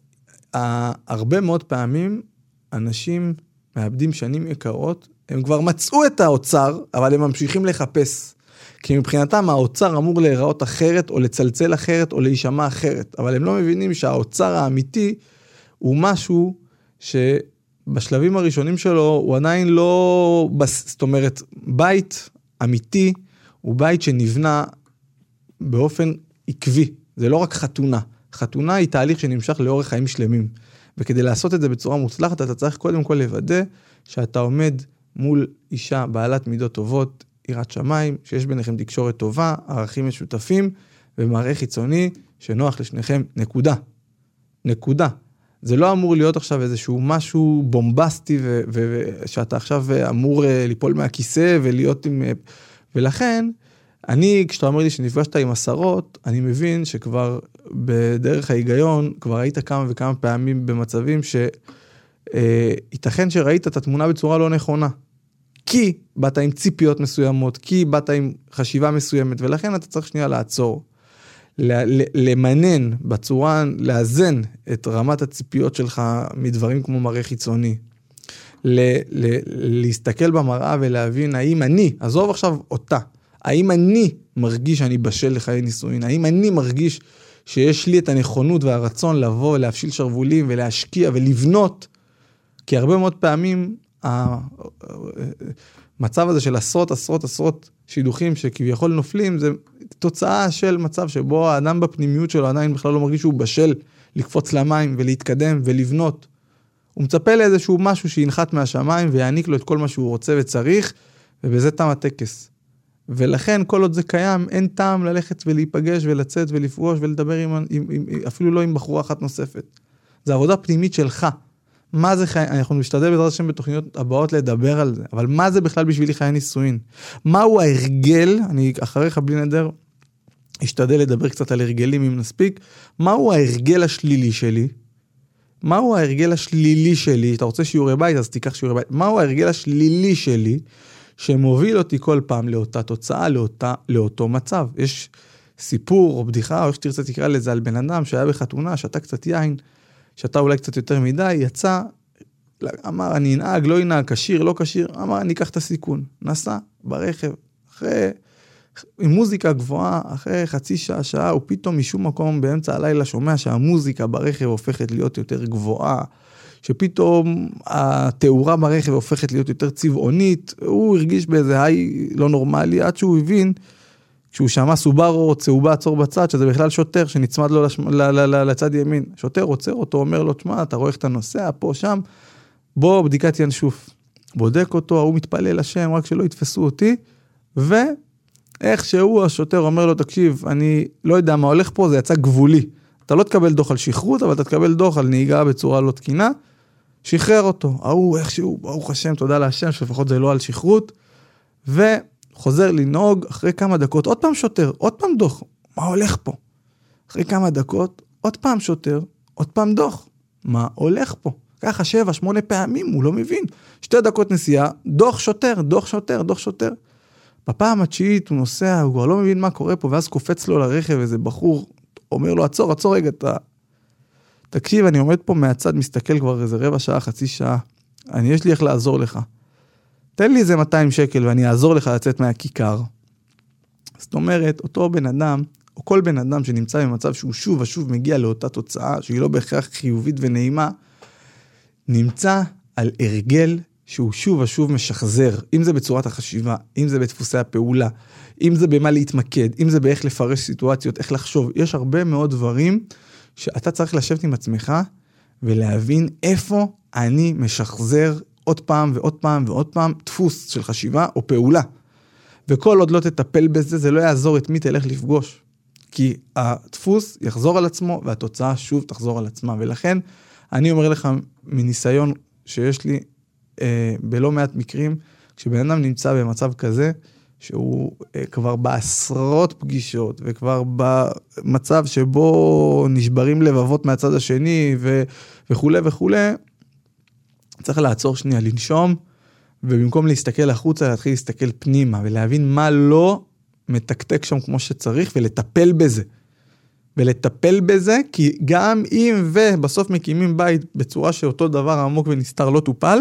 הרבה מאוד פעמים אנשים מאבדים שנים יקרות, הם כבר מצאו את האוצר, אבל הם ממשיכים לחפש. כי מבחינתם האוצר אמור להיראות אחרת, או לצלצל אחרת, או להישמע אחרת. אבל הם לא מבינים שהאוצר האמיתי הוא משהו שבשלבים הראשונים שלו הוא עדיין לא, זאת אומרת, בית אמיתי הוא בית שנבנה באופן עקבי. זה לא רק חתונה. חתונה היא תהליך שנמשך לאורך חיים שלמים. וכדי לעשות את זה בצורה מוצלחת, אתה צריך קודם כל לוודא שאתה עומד מול אישה בעלת מידות טובות, יראת שמיים, שיש ביניכם תקשורת טובה, ערכים משותפים, ומראה חיצוני שנוח לשניכם, נקודה. נקודה. זה לא אמור להיות עכשיו איזשהו משהו בומבסטי, ושאתה עכשיו אמור ליפול מהכיסא, ולהיות עם... ולכן, אני, כשאתה אומר לי שנפגשת עם עשרות, אני מבין שכבר בדרך ההיגיון, כבר היית כמה וכמה פעמים במצבים שייתכן שראית את התמונה בצורה לא נכונה. כי באת עם ציפיות מסוימות, כי באת עם חשיבה מסוימת, ולכן אתה צריך שנייה לעצור, למנן בצורה, לאזן את רמת הציפיות שלך מדברים כמו מראה חיצוני, להסתכל במראה ולהבין האם אני, עזוב עכשיו אותה, האם אני מרגיש שאני בשל לחיי נישואין, האם אני מרגיש שיש לי את הנכונות והרצון לבוא, להפשיל שרבולים ולהשקיע ולבנות, כי הרבה מאוד פעמים, המצב הזה של עשרות, עשרות, עשרות שידוכים שכביכול נופלים, זה תוצאה של מצב שבו האדם בפנימיות שלו עדיין בכלל לא מרגיש שהוא בשל לקפוץ למים ולהתקדם ולבנות. הוא מצפה לאיזשהו משהו שינחת מהשמיים ויעניק לו את כל מה שהוא רוצה וצריך, ובזה תם הטקס. ולכן כל עוד זה קיים, אין טעם ללכת ולהיפגש ולצאת ולפגוש ולדבר עם, עם, עם, אפילו לא עם בחורה אחת נוספת. זה עבודה פנימית שלך. מה זה חיי, אנחנו משתדל בעזרת השם בתוכניות הבאות לדבר על זה, אבל מה זה בכלל בשבילי חיי נישואין? מהו ההרגל, אני אחריך בלי נדר, אשתדל לדבר קצת על הרגלים אם נספיק, מהו ההרגל השלילי שלי? מהו ההרגל השלילי שלי? אתה רוצה שיעורי בית, אז תיקח שיעורי בית. מהו ההרגל השלילי שלי, שמוביל אותי כל פעם לאותה תוצאה, לאותה, לאותו מצב? יש סיפור או בדיחה, או שתרצה תקרא לזה על בן אדם שהיה בחתונה, שתה קצת יין, שתה אולי קצת יותר מדי, יצא, אמר, אני אנהג, לא אנהג, קשיר, לא קשיר, אמר, אני אקח את הסיכון. נסע ברכב, אחרי, עם מוזיקה גבוהה, אחרי חצי שעה, שעה, הוא פתאום משום מקום באמצע הלילה שומע שהמוזיקה ברכב הופכת להיות יותר גבוהה, שפתאום התאורה ברכב הופכת להיות יותר צבעונית, הוא הרגיש באיזה היי לא נורמלי, עד שהוא הבין, כשהוא שמע סוברו צהובה עצור בצד, שזה בכלל שוטר שנצמד לו לשמ... ל- ל- ל- לצד ימין. שוטר עוצר אותו, אומר לו, תשמע, אתה רואה איך אתה נוסע פה, שם, בוא, בדיקת ינשוף. בודק אותו, הוא מתפלל לשם, רק שלא יתפסו אותי, ואיך שהוא, השוטר אומר לו, תקשיב, אני לא יודע מה הולך פה, זה יצא גבולי. אתה לא תקבל דוח על שחרות, אבל אתה תקבל דוח על נהיגה בצורה לא תקינה, שחרר אותו. ההוא, איך שהוא, ברוך השם, תודה להשם, שלפחות זה לא על שחרות, ו... חוזר לנהוג, אחרי כמה דקות, עוד פעם שוטר, עוד פעם דוח. מה הולך פה? אחרי כמה דקות, עוד פעם שוטר, עוד פעם דוח. מה הולך פה? ככה שבע, שמונה פעמים, הוא לא מבין. שתי דקות נסיעה, דוח שוטר, דוח שוטר, דוח שוטר. בפעם התשיעית הוא נוסע, הוא כבר לא מבין מה קורה פה, ואז קופץ לו לרכב איזה בחור, אומר לו, עצור, עצור רגע, אתה... תקשיב, אני עומד פה מהצד, מסתכל כבר איזה רבע שעה, חצי שעה. אני, יש לי איך לעזור לך. תן לי איזה מאתיים שקל ואני אעזור לך לצאת מהכיכר. זאת אומרת, אותו בן אדם, או כל בן אדם שנמצא במצב שהוא שוב ושוב מגיע לאותה תוצאה, שהיא לא בהכרח חיובית ונעימה, נמצא על הרגל שהוא שוב ושוב משחזר, אם זה בצורת החשיבה, אם זה בדפוסי הפעולה, אם זה במה להתמקד, אם זה באיך לפרש סיטואציות, איך לחשוב. יש הרבה מאוד דברים שאתה צריך לשבת עם עצמך ולהבין איפה אני משחזר עוד פעם ועוד פעם ועוד פעם דפוס של חשיבה או פעולה. וכל עוד לא תטפל בזה, זה לא יעזור את מי תלך לפגוש. כי הדפוס יחזור על עצמו והתוצאה שוב תחזור על עצמה. ולכן אני אומר לך מניסיון שיש לי אה, בלא מעט מקרים, כשבן אדם נמצא במצב כזה, שהוא אה, כבר בעשרות פגישות וכבר במצב שבו נשברים לבבות מהצד השני ו, וכו' וכו', צריך לעצור שנייה, לנשום, ובמקום להסתכל החוצה, להתחיל להסתכל פנימה, ולהבין מה לא מתקתק שם כמו שצריך, ולטפל בזה. ולטפל בזה, כי גם אם ובסוף מקימים בית בצורה שאותו דבר עמוק ונסתר לא טופל,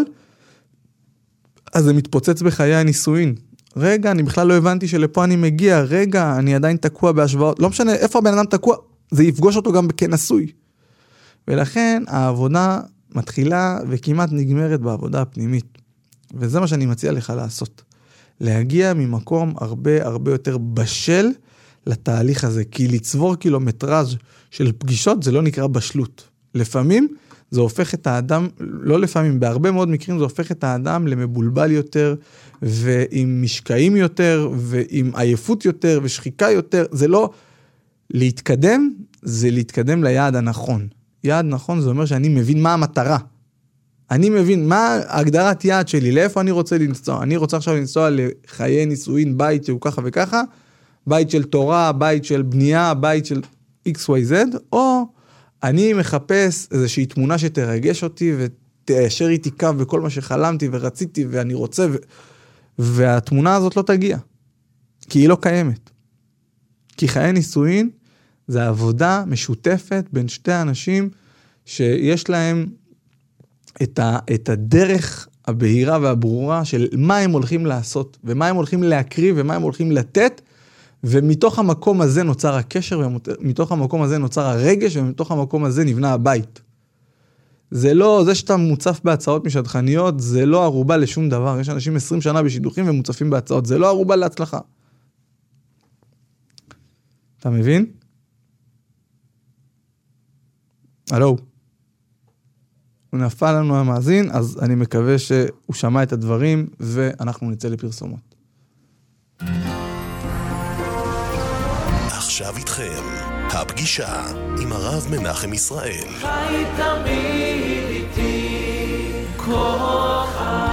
אז זה מתפוצץ בחיי הנישואין. רגע, אני בכלל לא הבנתי שלפה אני מגיע, רגע, אני עדיין תקוע בהשוואות, לא משנה איפה הבן אדם תקוע, זה יפגוש אותו גם כנשוי. ולכן העבודה מתחילה וכמעט נגמרת בעבודה הפנימית. וזה מה שאני מציע לך לעשות. להגיע ממקום הרבה הרבה יותר בשל לתהליך הזה. כי לצבור קילומטראז' של פגישות זה לא נקרא בשלות. לפעמים זה הופך את האדם, לא לפעמים, בהרבה מאוד מקרים זה הופך את האדם למבולבל יותר, ועם משקעים יותר, ועם עייפות יותר, ושחיקה יותר. זה לא להתקדם, זה להתקדם ליעד הנכון. יעד נכון, זה אומר שאני מבין מה המטרה. אני מבין מה הגדרת יעד שלי, לאיפה אני רוצה לנסוע. אני רוצה עכשיו לנסוע לחיי נישואין, בית שהוא ככה וככה, בית של תורה, בית של בנייה, בית של אקס וואי זד, או אני מחפש איזושהי תמונה שתרגש אותי, ותיישר איתי קו בכל מה שחלמתי ורציתי ואני רוצה, ו... והתמונה הזאת לא תגיע. כי היא לא קיימת. כי חיי נישואין, זה עבודה משותפת בין שתי אנשים שיש להם את, ה, את הדרך הבהירה והברורה של מה הם הולכים לעשות, ומה הם הולכים להקריב, ומה הם הולכים לתת, ומתוך המקום הזה נוצר הקשר, ומתוך המקום הזה נוצר הרגש, ומתוך המקום הזה נבנה הבית. זה לא, זה שאתה מוצף בהצעות משדכניות, זה לא ערובה לשום דבר. יש אנשים עשרים שנה בשידוכים ומוצפים בהצעות, זה לא ערובה להצלחה. אתה מבין? הלו, הוא נפל לנו המאזין, אז אני מקווה שהוא שמע את הדברים, ואנחנו נצא לפרסומות. עכשיו איתכם, הפגישה עם הרב מנחם ישראל. חי תמיד איתי כוכב.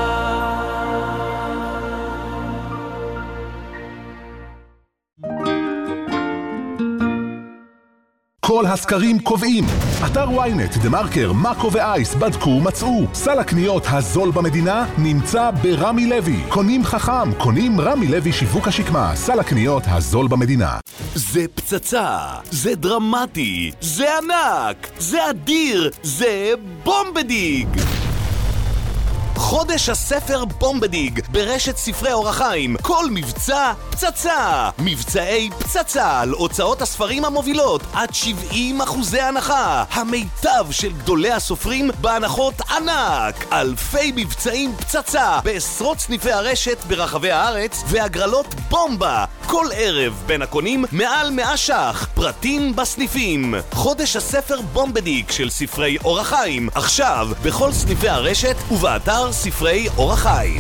כל הסקרים קובעים. אתר וויינט, דה מרקר, מאקו ואייס בדקו ומצאו. סל הקניות הזול במדינה נמצא ברמי לוי. קונים חכם, קונים רמי לוי שיווק השקמה. סל הקניות הזול במדינה. זה פצצה, זה דרמטי, זה ענק, זה אדיר, זה בומבדיג. חודש הספר בומבדיג ברשת ספרי אור החיים. כל מבצע פצצה. מבצעי פצצה על הוצאות הספרים המובילות עד שבעים אחוזי הנחה. המיטב של גדולי הסופרים בהנחות ענק. אלפי מבצעים פצצה בעשרות סניפי הרשת ברחבי הארץ והגרלות בומבה כל ערב בין הקונים מעל מאה שח. פרטים בסניפים. חודש הספר בומבדיג של ספרי אור החיים עכשיו בכל סניפי הרשת ובאתר ספרי אור החיים.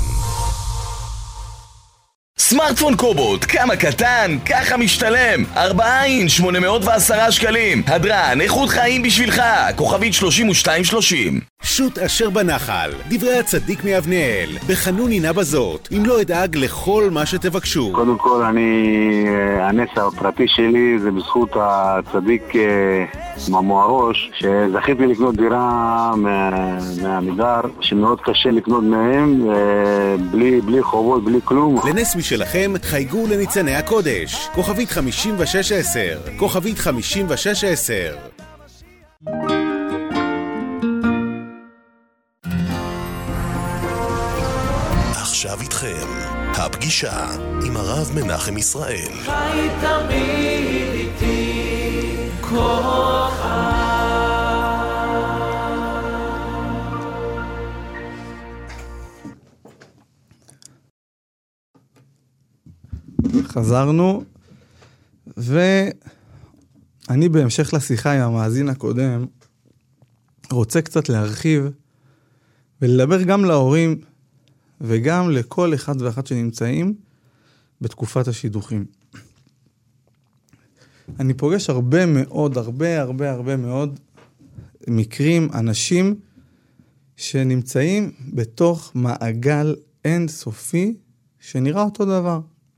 סמארטפון קובוט, כמה קטן, ככה משתלם. ארבעה אינץ' שמונה מאות ועשרה שקלים. הדרן, איכות חיים בשבילך. כוכבית שלושים ושתיים שלושים. שוט אשר בנחל, דברי הצדיק מאבנאל, בחנון עינה בזאת, אם לא אדאג לכל מה שתבקשו. קודם כל, אני, הנס הפרטי שלי זה בזכות הצדיק מהמוארוש, שזכיתי לקנות דירה מהמידר, שמאוד קשה לקנות מהם, בלי, בלי חובות, בלי כלום. לנס משלכם, חייגו לניצני הקודש, כוכבית חמישים ושש עשר, כוכבית חמישים ושש עשר. עכשיו איתכם, הפגישה עם הרב מנחם ישראל. חי תמיד איתי כוכב. חזרנו, ואני בהמשך לשיחה עם המאזין הקודם, רוצה קצת להרחיב ולדבר גם להורים וגם לכל אחד ואחת שנמצאים בתקופת השידוכים. אני פוגש הרבה מאוד, הרבה הרבה הרבה מאוד מקרים, אנשים שנמצאים בתוך מעגל אינסופי שנראה אותו דבר.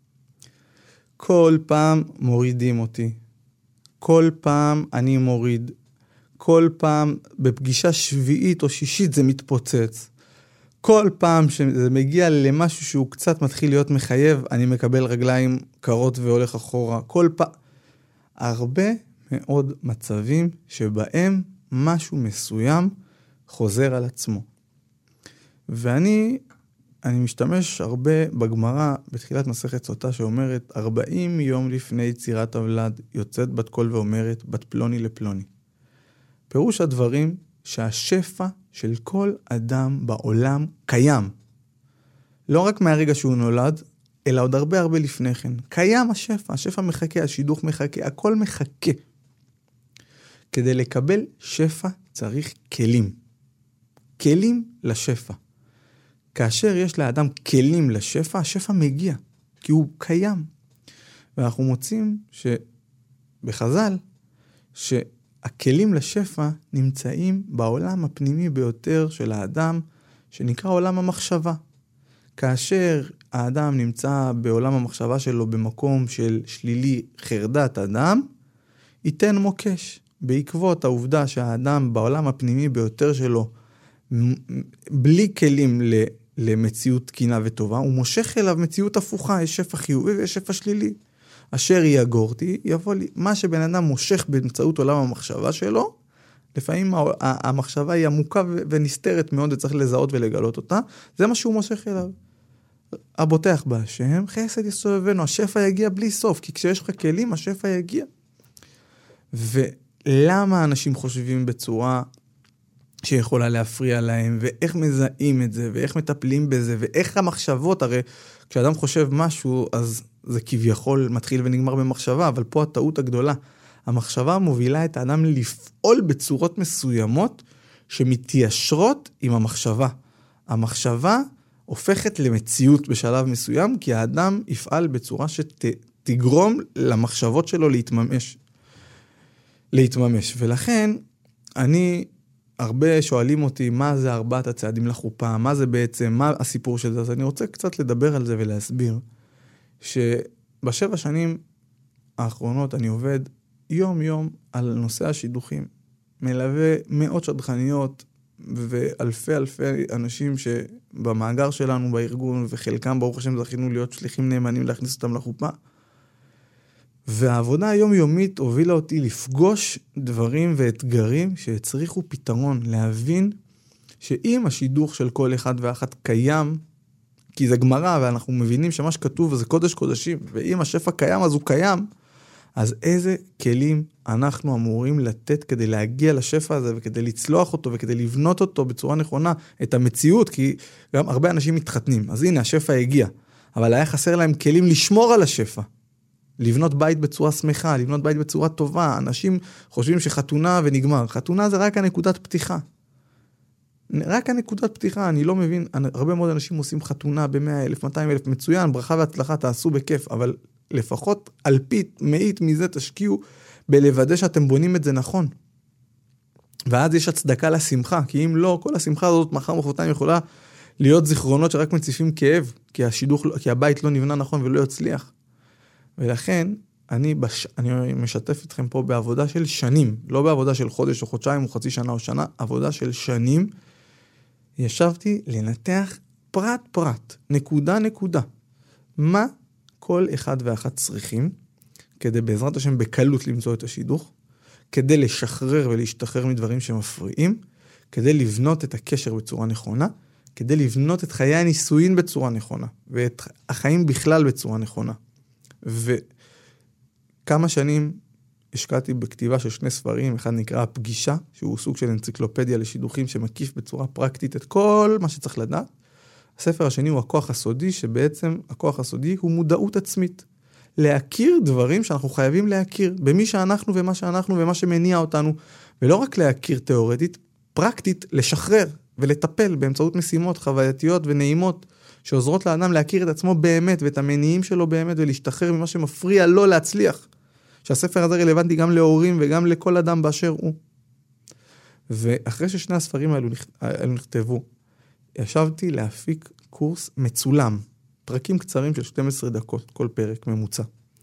כל פעם מורידים אותי, כל פעם אני מוריד, כל פעם בפגישה שביעית או שישית זה מתפוצץ, כל פעם שזה מגיע למשהו שהוא קצת מתחיל להיות מחייב, אני מקבל רגליים קרות והולך אחורה, כל פעם, הרבה מאוד מצבים שבהם משהו מסוים חוזר על עצמו. ואני אני משתמש הרבה בגמרא בתחילת מסכת סוטה שאומרת ארבעים יום לפני יצירת הוולד יוצאת בת קול ואומרת בת פלוני לפלוני. פירוש הדברים שהשפע של כל אדם בעולם קיים. לא רק מהרגע שהוא נולד, אלא עוד הרבה הרבה לפני כן. קיים השפע, השפע מחכה, השידוך מחכה, הכל מחכה. כדי לקבל שפע צריך כלים. כלים לשפע. כאשר יש לאדם כלים לשפע, השפע מגיע, כי הוא קיים. ואנחנו מוצאים שבחז"ל, שהכלים לשפע נמצאים בעולם הפנימי ביותר של האדם, שנקרא עולם המחשבה. כאשר האדם נמצא בעולם המחשבה שלו במקום של שלילי חרדת אדם, ייתן מוקש. בעקבות העובדה שהאדם בעולם הפנימי ביותר שלו, בלי כלים ל... למציאות תקינה וטובה, הוא מושך אליו מציאות הפוכה, יש שפע חיובי ויש שפע שלילי. אשר יגורתי, יבוא לי, מה שבן אדם מושך באמצעות עולם המחשבה שלו, לפעמים המחשבה היא עמוקה ונסתרת מאוד, וצריך לזהות ולגלות אותה, זה מה שהוא מושך אליו. הבוטח בהשם, חסד יסובבנו, השפע יגיע בלי סוף, כי כשיש לך כלים, השפע יגיע. ולמה אנשים חושבים בצורה שיכולה להפריע להם, ואיך מזהים את זה, ואיך מטפלים בזה, ואיך המחשבות, הרי כשאדם חושב משהו, אז זה כביכול מתחיל ונגמר במחשבה, אבל פה הטעות הגדולה, המחשבה מובילה את האדם לפעול בצורות מסוימות, שמתיישרות עם המחשבה. המחשבה הופכת למציאות בשלב מסוים, כי האדם יפעל בצורה תגרום למחשבות שלו להתממש. להתממש. ולכן, אני, הרבה שואלים אותי, מה זה ארבעת הצעדים לחופה? מה זה בעצם, מה הסיפור של זה? אז אני רוצה קצת לדבר על זה ולהסביר, שבשבע שנים האחרונות אני עובד יום יום על נושא השידוכים. מלווה מאות שדכניות ואלפי אלפי אנשים שבמאגר שלנו בארגון, וחלקם ברוך השם זכינו להיות שליחים נאמנים להכניס אותם לחופה. והעבודה היומיומית הובילה אותי לפגוש דברים ואתגרים שהצריכו פתרון, להבין שאם השידוך של כל אחד ואחת קיים, כי זה גמרא ואנחנו מבינים שמה שכתוב זה קודש קודשים, ואם השפע קיים אז הוא קיים, אז איזה כלים אנחנו אמורים לתת כדי להגיע לשפע הזה, וכדי לצלוח אותו, וכדי לבנות אותו בצורה נכונה, את המציאות, כי גם הרבה אנשים מתחתנים. אז הנה, השפע הגיע. אבל היה חסר להם כלים לשמור על השפע. לבנות בית בצורה שמחה, לבנות בית בצורה טובה. אנשים חושבים שחתונה ונגמר. חתונה זה רק הנקודת פתיחה. רק הנקודת פתיחה, אני לא מבין, הרבה מאוד אנשים עושים חתונה ב-מאה אלף, מאתיים אלף, מצוין, ברכה והצלחה, תעשו בכיף, אבל לפחות אלפית, מאית מזה תשקיעו בלוודא שאתם בונים את זה נכון. ואז יש הצדקה לשמחה, כי אם לא, כל השמחה הזאת מחר מחרתיים יכולה להיות זיכרונות שרק מציפים כאב, כי השידוך, כי הבית לא נבנה נכון ולא יצליח. ולכן אני, בש... אני משתף אתכם פה בעבודה של שנים, לא בעבודה של חודש או חודשיים או חצי שנה או שנה, עבודה של שנים. ישבתי לנתח פרט פרט, נקודה נקודה. מה כל אחד ואחת צריכים, כדי בעזרת השם בקלות למצוא את השידוך, כדי לשחרר ולהשתחרר מדברים שמפריעים, כדי לבנות את הקשר בצורה נכונה, כדי לבנות את חיי הנישואין בצורה נכונה, ואת החיים בכלל בצורה נכונה. וכמה שנים השקעתי בכתיבה של שני ספרים, אחד נקרא הפגישה, שהוא סוג של אנציקלופדיה לשידוכים שמקיף בצורה פרקטית את כל מה שצריך לדעת. הספר השני הוא הכוח הסודי, שבעצם הכוח הסודי הוא מודעות עצמית. להכיר דברים שאנחנו חייבים להכיר, במי שאנחנו ומה שאנחנו ומה שמניע אותנו, ולא רק להכיר תיאורטית, פרקטית, לשחרר ולטפל באמצעות משימות חווייתיות ונעימות, שעוזרות לאדם להכיר את עצמו באמת, ואת המניעים שלו באמת, ולהשתחרר ממה שמפריע לו להצליח. שהספר הזה רלוונטי גם להורים וגם לכל אדם באשר הוא. ואחרי ששני הספרים האלו נכתבו, ישבתי להפיק קורס מצולם, פרקים קצרים של שתים עשרה דקות, כל פרק ממוצע,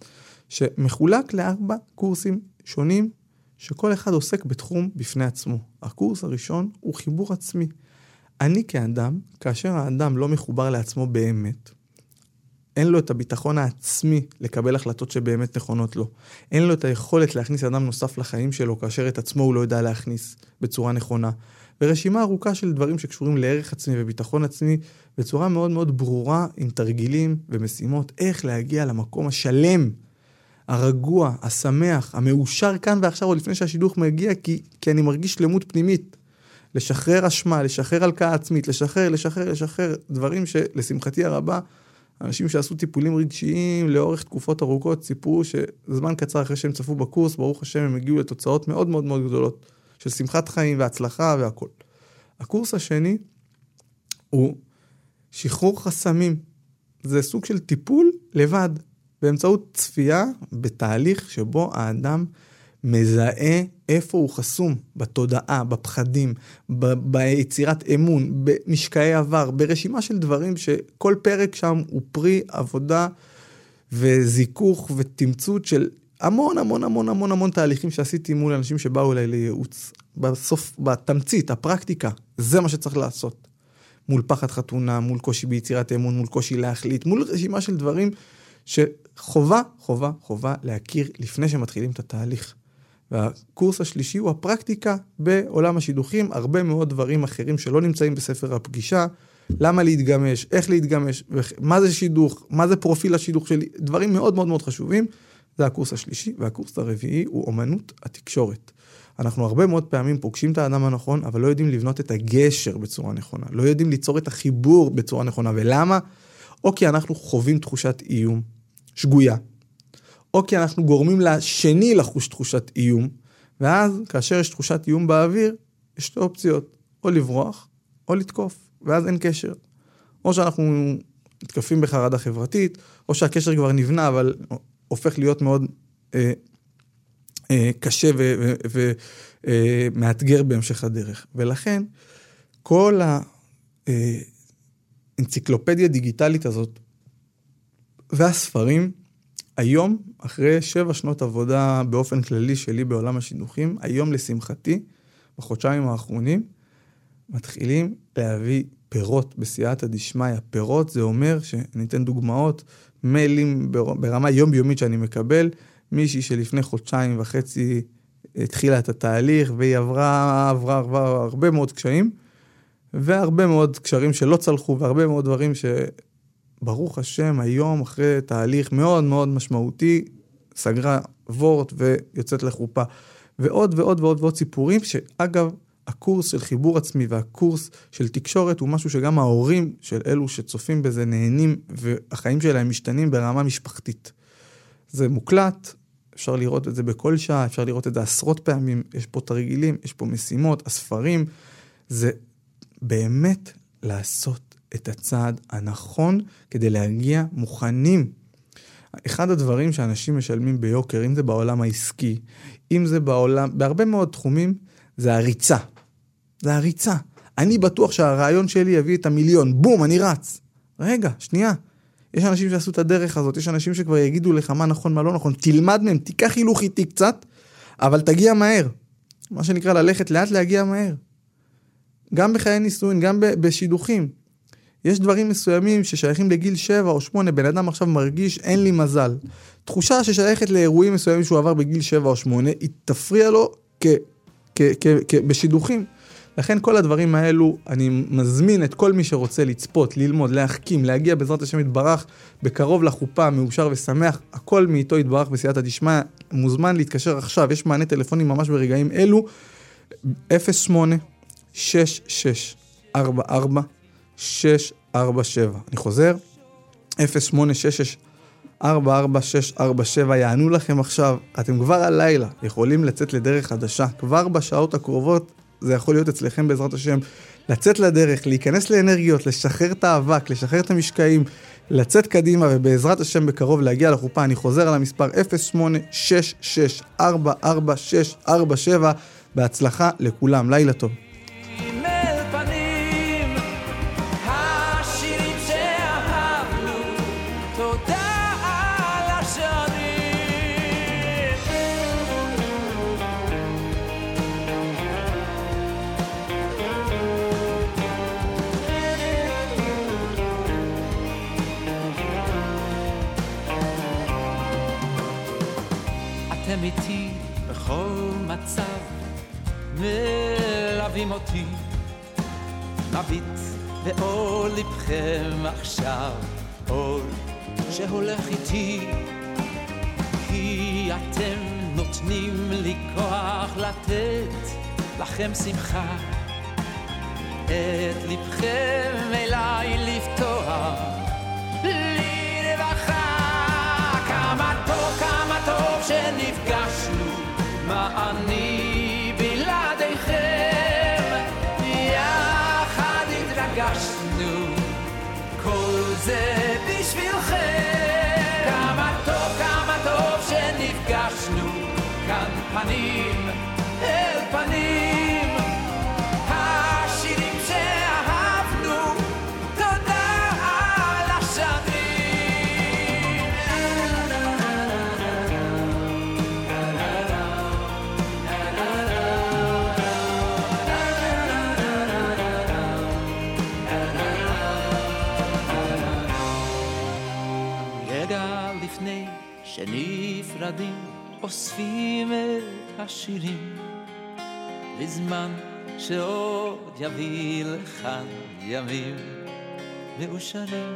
שמחולק לארבע קורסים שונים, שכל אחד עוסק בתחום בפני עצמו. הקורס הראשון הוא חיבור עצמי. אני כאדם, כאשר האדם לא מחובר לעצמו באמת, אין לו את הביטחון העצמי לקבל החלטות שבאמת נכונות לו. אין לו את היכולת להכניס אדם נוסף לחיים שלו, כאשר את עצמו הוא לא יודע להכניס בצורה נכונה. ורשימה ארוכה של דברים שקשורים לערך עצמי וביטחון עצמי, בצורה מאוד מאוד ברורה, עם תרגילים ומשימות, איך להגיע למקום השלם, הרגוע, השמח, המאושר כאן ועכשיו, או לפני שהשידוך מגיע, כי, כי אני מרגיש שלמות פנימית. לשחרר אשמה, לשחרר הלקאה עצמית, לשחרר, לשחרר, לשחרר, דברים שלשמחתי הרבה, אנשים שעשו טיפולים רגשיים לאורך תקופות ארוכות, סיפרו שזמן קצר אחרי שהם צפו בקורס, ברוך השם הם הגיעו לתוצאות מאוד מאוד מאוד גדולות, של שמחת חיים והצלחה והכל. הקורס השני הוא שחרור חסמים. זה סוג של טיפול לבד, באמצעות צפייה בתהליך שבו האדם מזהה איפה הוא חסום, בתודעה, בפחדים, ב- ביצירת אמון, במשקעי עבר, ברשימה של דברים שכל פרק שם הוא פרי עבודה וזיכוך ותמצות של המון המון המון המון המון תהליכים שעשיתי מול אנשים שבאו אליי לייעוץ. בסוף, בתמצית, הפרקטיקה, זה מה שצריך לעשות. מול פחד חתונה, מול קושי ביצירת אמון, מול קושי להחליט, מול רשימה של דברים שחובה, חובה, חובה להכיר לפני שמתחילים את התהליך. והקורס השלישי הוא הפרקטיקה בעולם השידוכים, הרבה מאוד דברים אחרים שלא נמצאים בספר הפגישה, למה להתגמש, איך להתגמש, מה זה שידוך, מה זה פרופיל השידוך שלי, דברים מאוד מאוד מאוד חשובים, זה הקורס השלישי, והקורס הרביעי הוא אומנות התקשורת. אנחנו הרבה מאוד פעמים פוגשים את האדם הנכון, אבל לא יודעים לבנות את הגשר בצורה נכונה, לא יודעים ליצור את החיבור בצורה נכונה, ולמה? או כי אנחנו חווים תחושת איום שגויה, או כי אנחנו גורמים לשני לחוש תחושת איום, ואז כאשר יש תחושת איום באוויר, יש שתי אופציות, או לברוח, או לתקוף, ואז אין קשר. או שאנחנו מתקפים בחרדה חברתית, או שהקשר כבר נבנה, אבל הופך להיות מאוד אה, אה, קשה ומאתגר אה, בהמשך הדרך. ולכן, כל האנציקלופדיה דיגיטלית הזאת, והספרים, היום, אחרי שבע שנות עבודה באופן כללי שלי בעולם השידוכים, היום לשמחתי, בחודשיים האחרונים, מתחילים להביא פירות בסייעתא דשמיא. פירות זה אומר, שניתן דוגמאות, מיילים ברמה יומיומית שאני מקבל, מישהי שלפני חודשיים וחצי התחילה את התהליך, והיא עברה, עברה, עברה הרבה מאוד קשיים, והרבה מאוד קשרים שלא צלחו, והרבה מאוד דברים שברוך השם היום אחרי תהליך מאוד מאוד משמעותי, סגרה וורט ויוצאת לחופה. ועוד ועוד ועוד ועוד סיפורים, שאגב, הקורס של חיבור עצמי והקורס של תקשורת הוא משהו שגם ההורים של אלו שצופים בזה נהנים, והחיים שלהם משתנים ברמה משפחתית. זה מוקלט, אפשר לראות את זה בכל שעה, אפשר לראות את זה עשרות פעמים, יש פה תרגילים, יש פה משימות, הספרים, זה באמת לעשות את הצעד הנכון כדי להגיע מוכנים. אחד הדברים שאנשים משלמים ביוקר, אם זה בעולם העסקי, אם זה בעולם, בהרבה מאוד תחומים, זה הריצה. זה הריצה. אני בטוח שהרעיון שלי יביא את המיליון. בום, אני רץ. רגע, שנייה. יש אנשים שעשו את הדרך הזאת, יש אנשים שכבר יגידו לך מה נכון, מה לא נכון. תלמד מהם, תיקח הילוך איתי קצת, אבל תגיע מהר. מה שנקרא ללכת לאט להגיע מהר. גם בחיי נישואין, גם בשידוכים. יש דברים מסוימים ששייכים לגיל שבע או שמונה, בן אדם עכשיו מרגיש, אין לי מזל. תחושה ששייכת לאירועים מסוימים שהוא עבר בגיל שבע או שמונה, היא תפריע לו כ... כ... כ... כ... בשידוכים. לכן כל הדברים האלו, אני מזמין את כל מי שרוצה לצפות, ללמוד, להחכים, להגיע בעזרת השם יתברך, בקרוב לחופה, מאושר ושמח, הכל מאיתו יתברך בסייעתא דשמיא, מוזמן להתקשר עכשיו, יש מענה טלפוני ממש ברגעים אלו, אפס שמונה שש שש ארבע ארבע שש ארבע שבע. אני חוזר, אפס שמונה שש שש ארבע ארבע שש ארבע שבע, יענו לכם עכשיו, אתם כבר הלילה יכולים לצאת לדרך חדשה, כבר בשעות הקרובות, זה יכול להיות אצלכם בעזרת השם, לצאת לדרך, להיכנס לאנרגיות, לשחרר את האבק, לשחרר את המשקעים, לצאת קדימה ובעזרת השם בקרוב להגיע לחופה. אני חוזר על המספר אפס שמונה שש שש ארבע ארבע שש ארבע שבע, בהצלחה לכולם, לילה טוב. איתי בכל מצב מלווים אותי, מביט באור לבכם עכשיו, אור שהולך איתי, כי אתם נותנים לי כוח לתת לכם שמחה, את לבכם אליי לפתוח לי רווחה. כמה טוב, כמה טוב שנפגשנו, מה אני בלעדיכם, יחד התרגשנו, כל זה בשבילכם. כמה טוב, כמה טוב שנפגשנו, כאן פנים אל פנים, השירים שאהבנו, תודה על השנים. רגע לפני שנפרדים אוספים את השירים, בזמן שעוד יביא לכאן ימים מאושרים.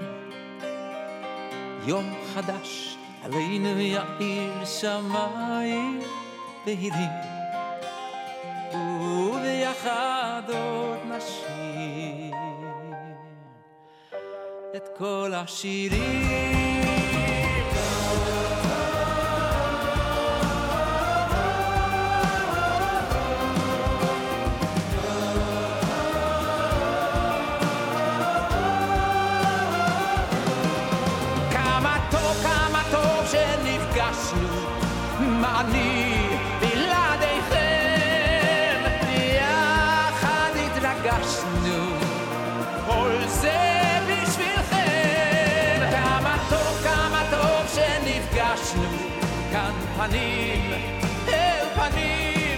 יום חדש עלינו יאיר שמיים בהירים, וביחד עוד נשיר את כל השירים. פנים, אל פנים.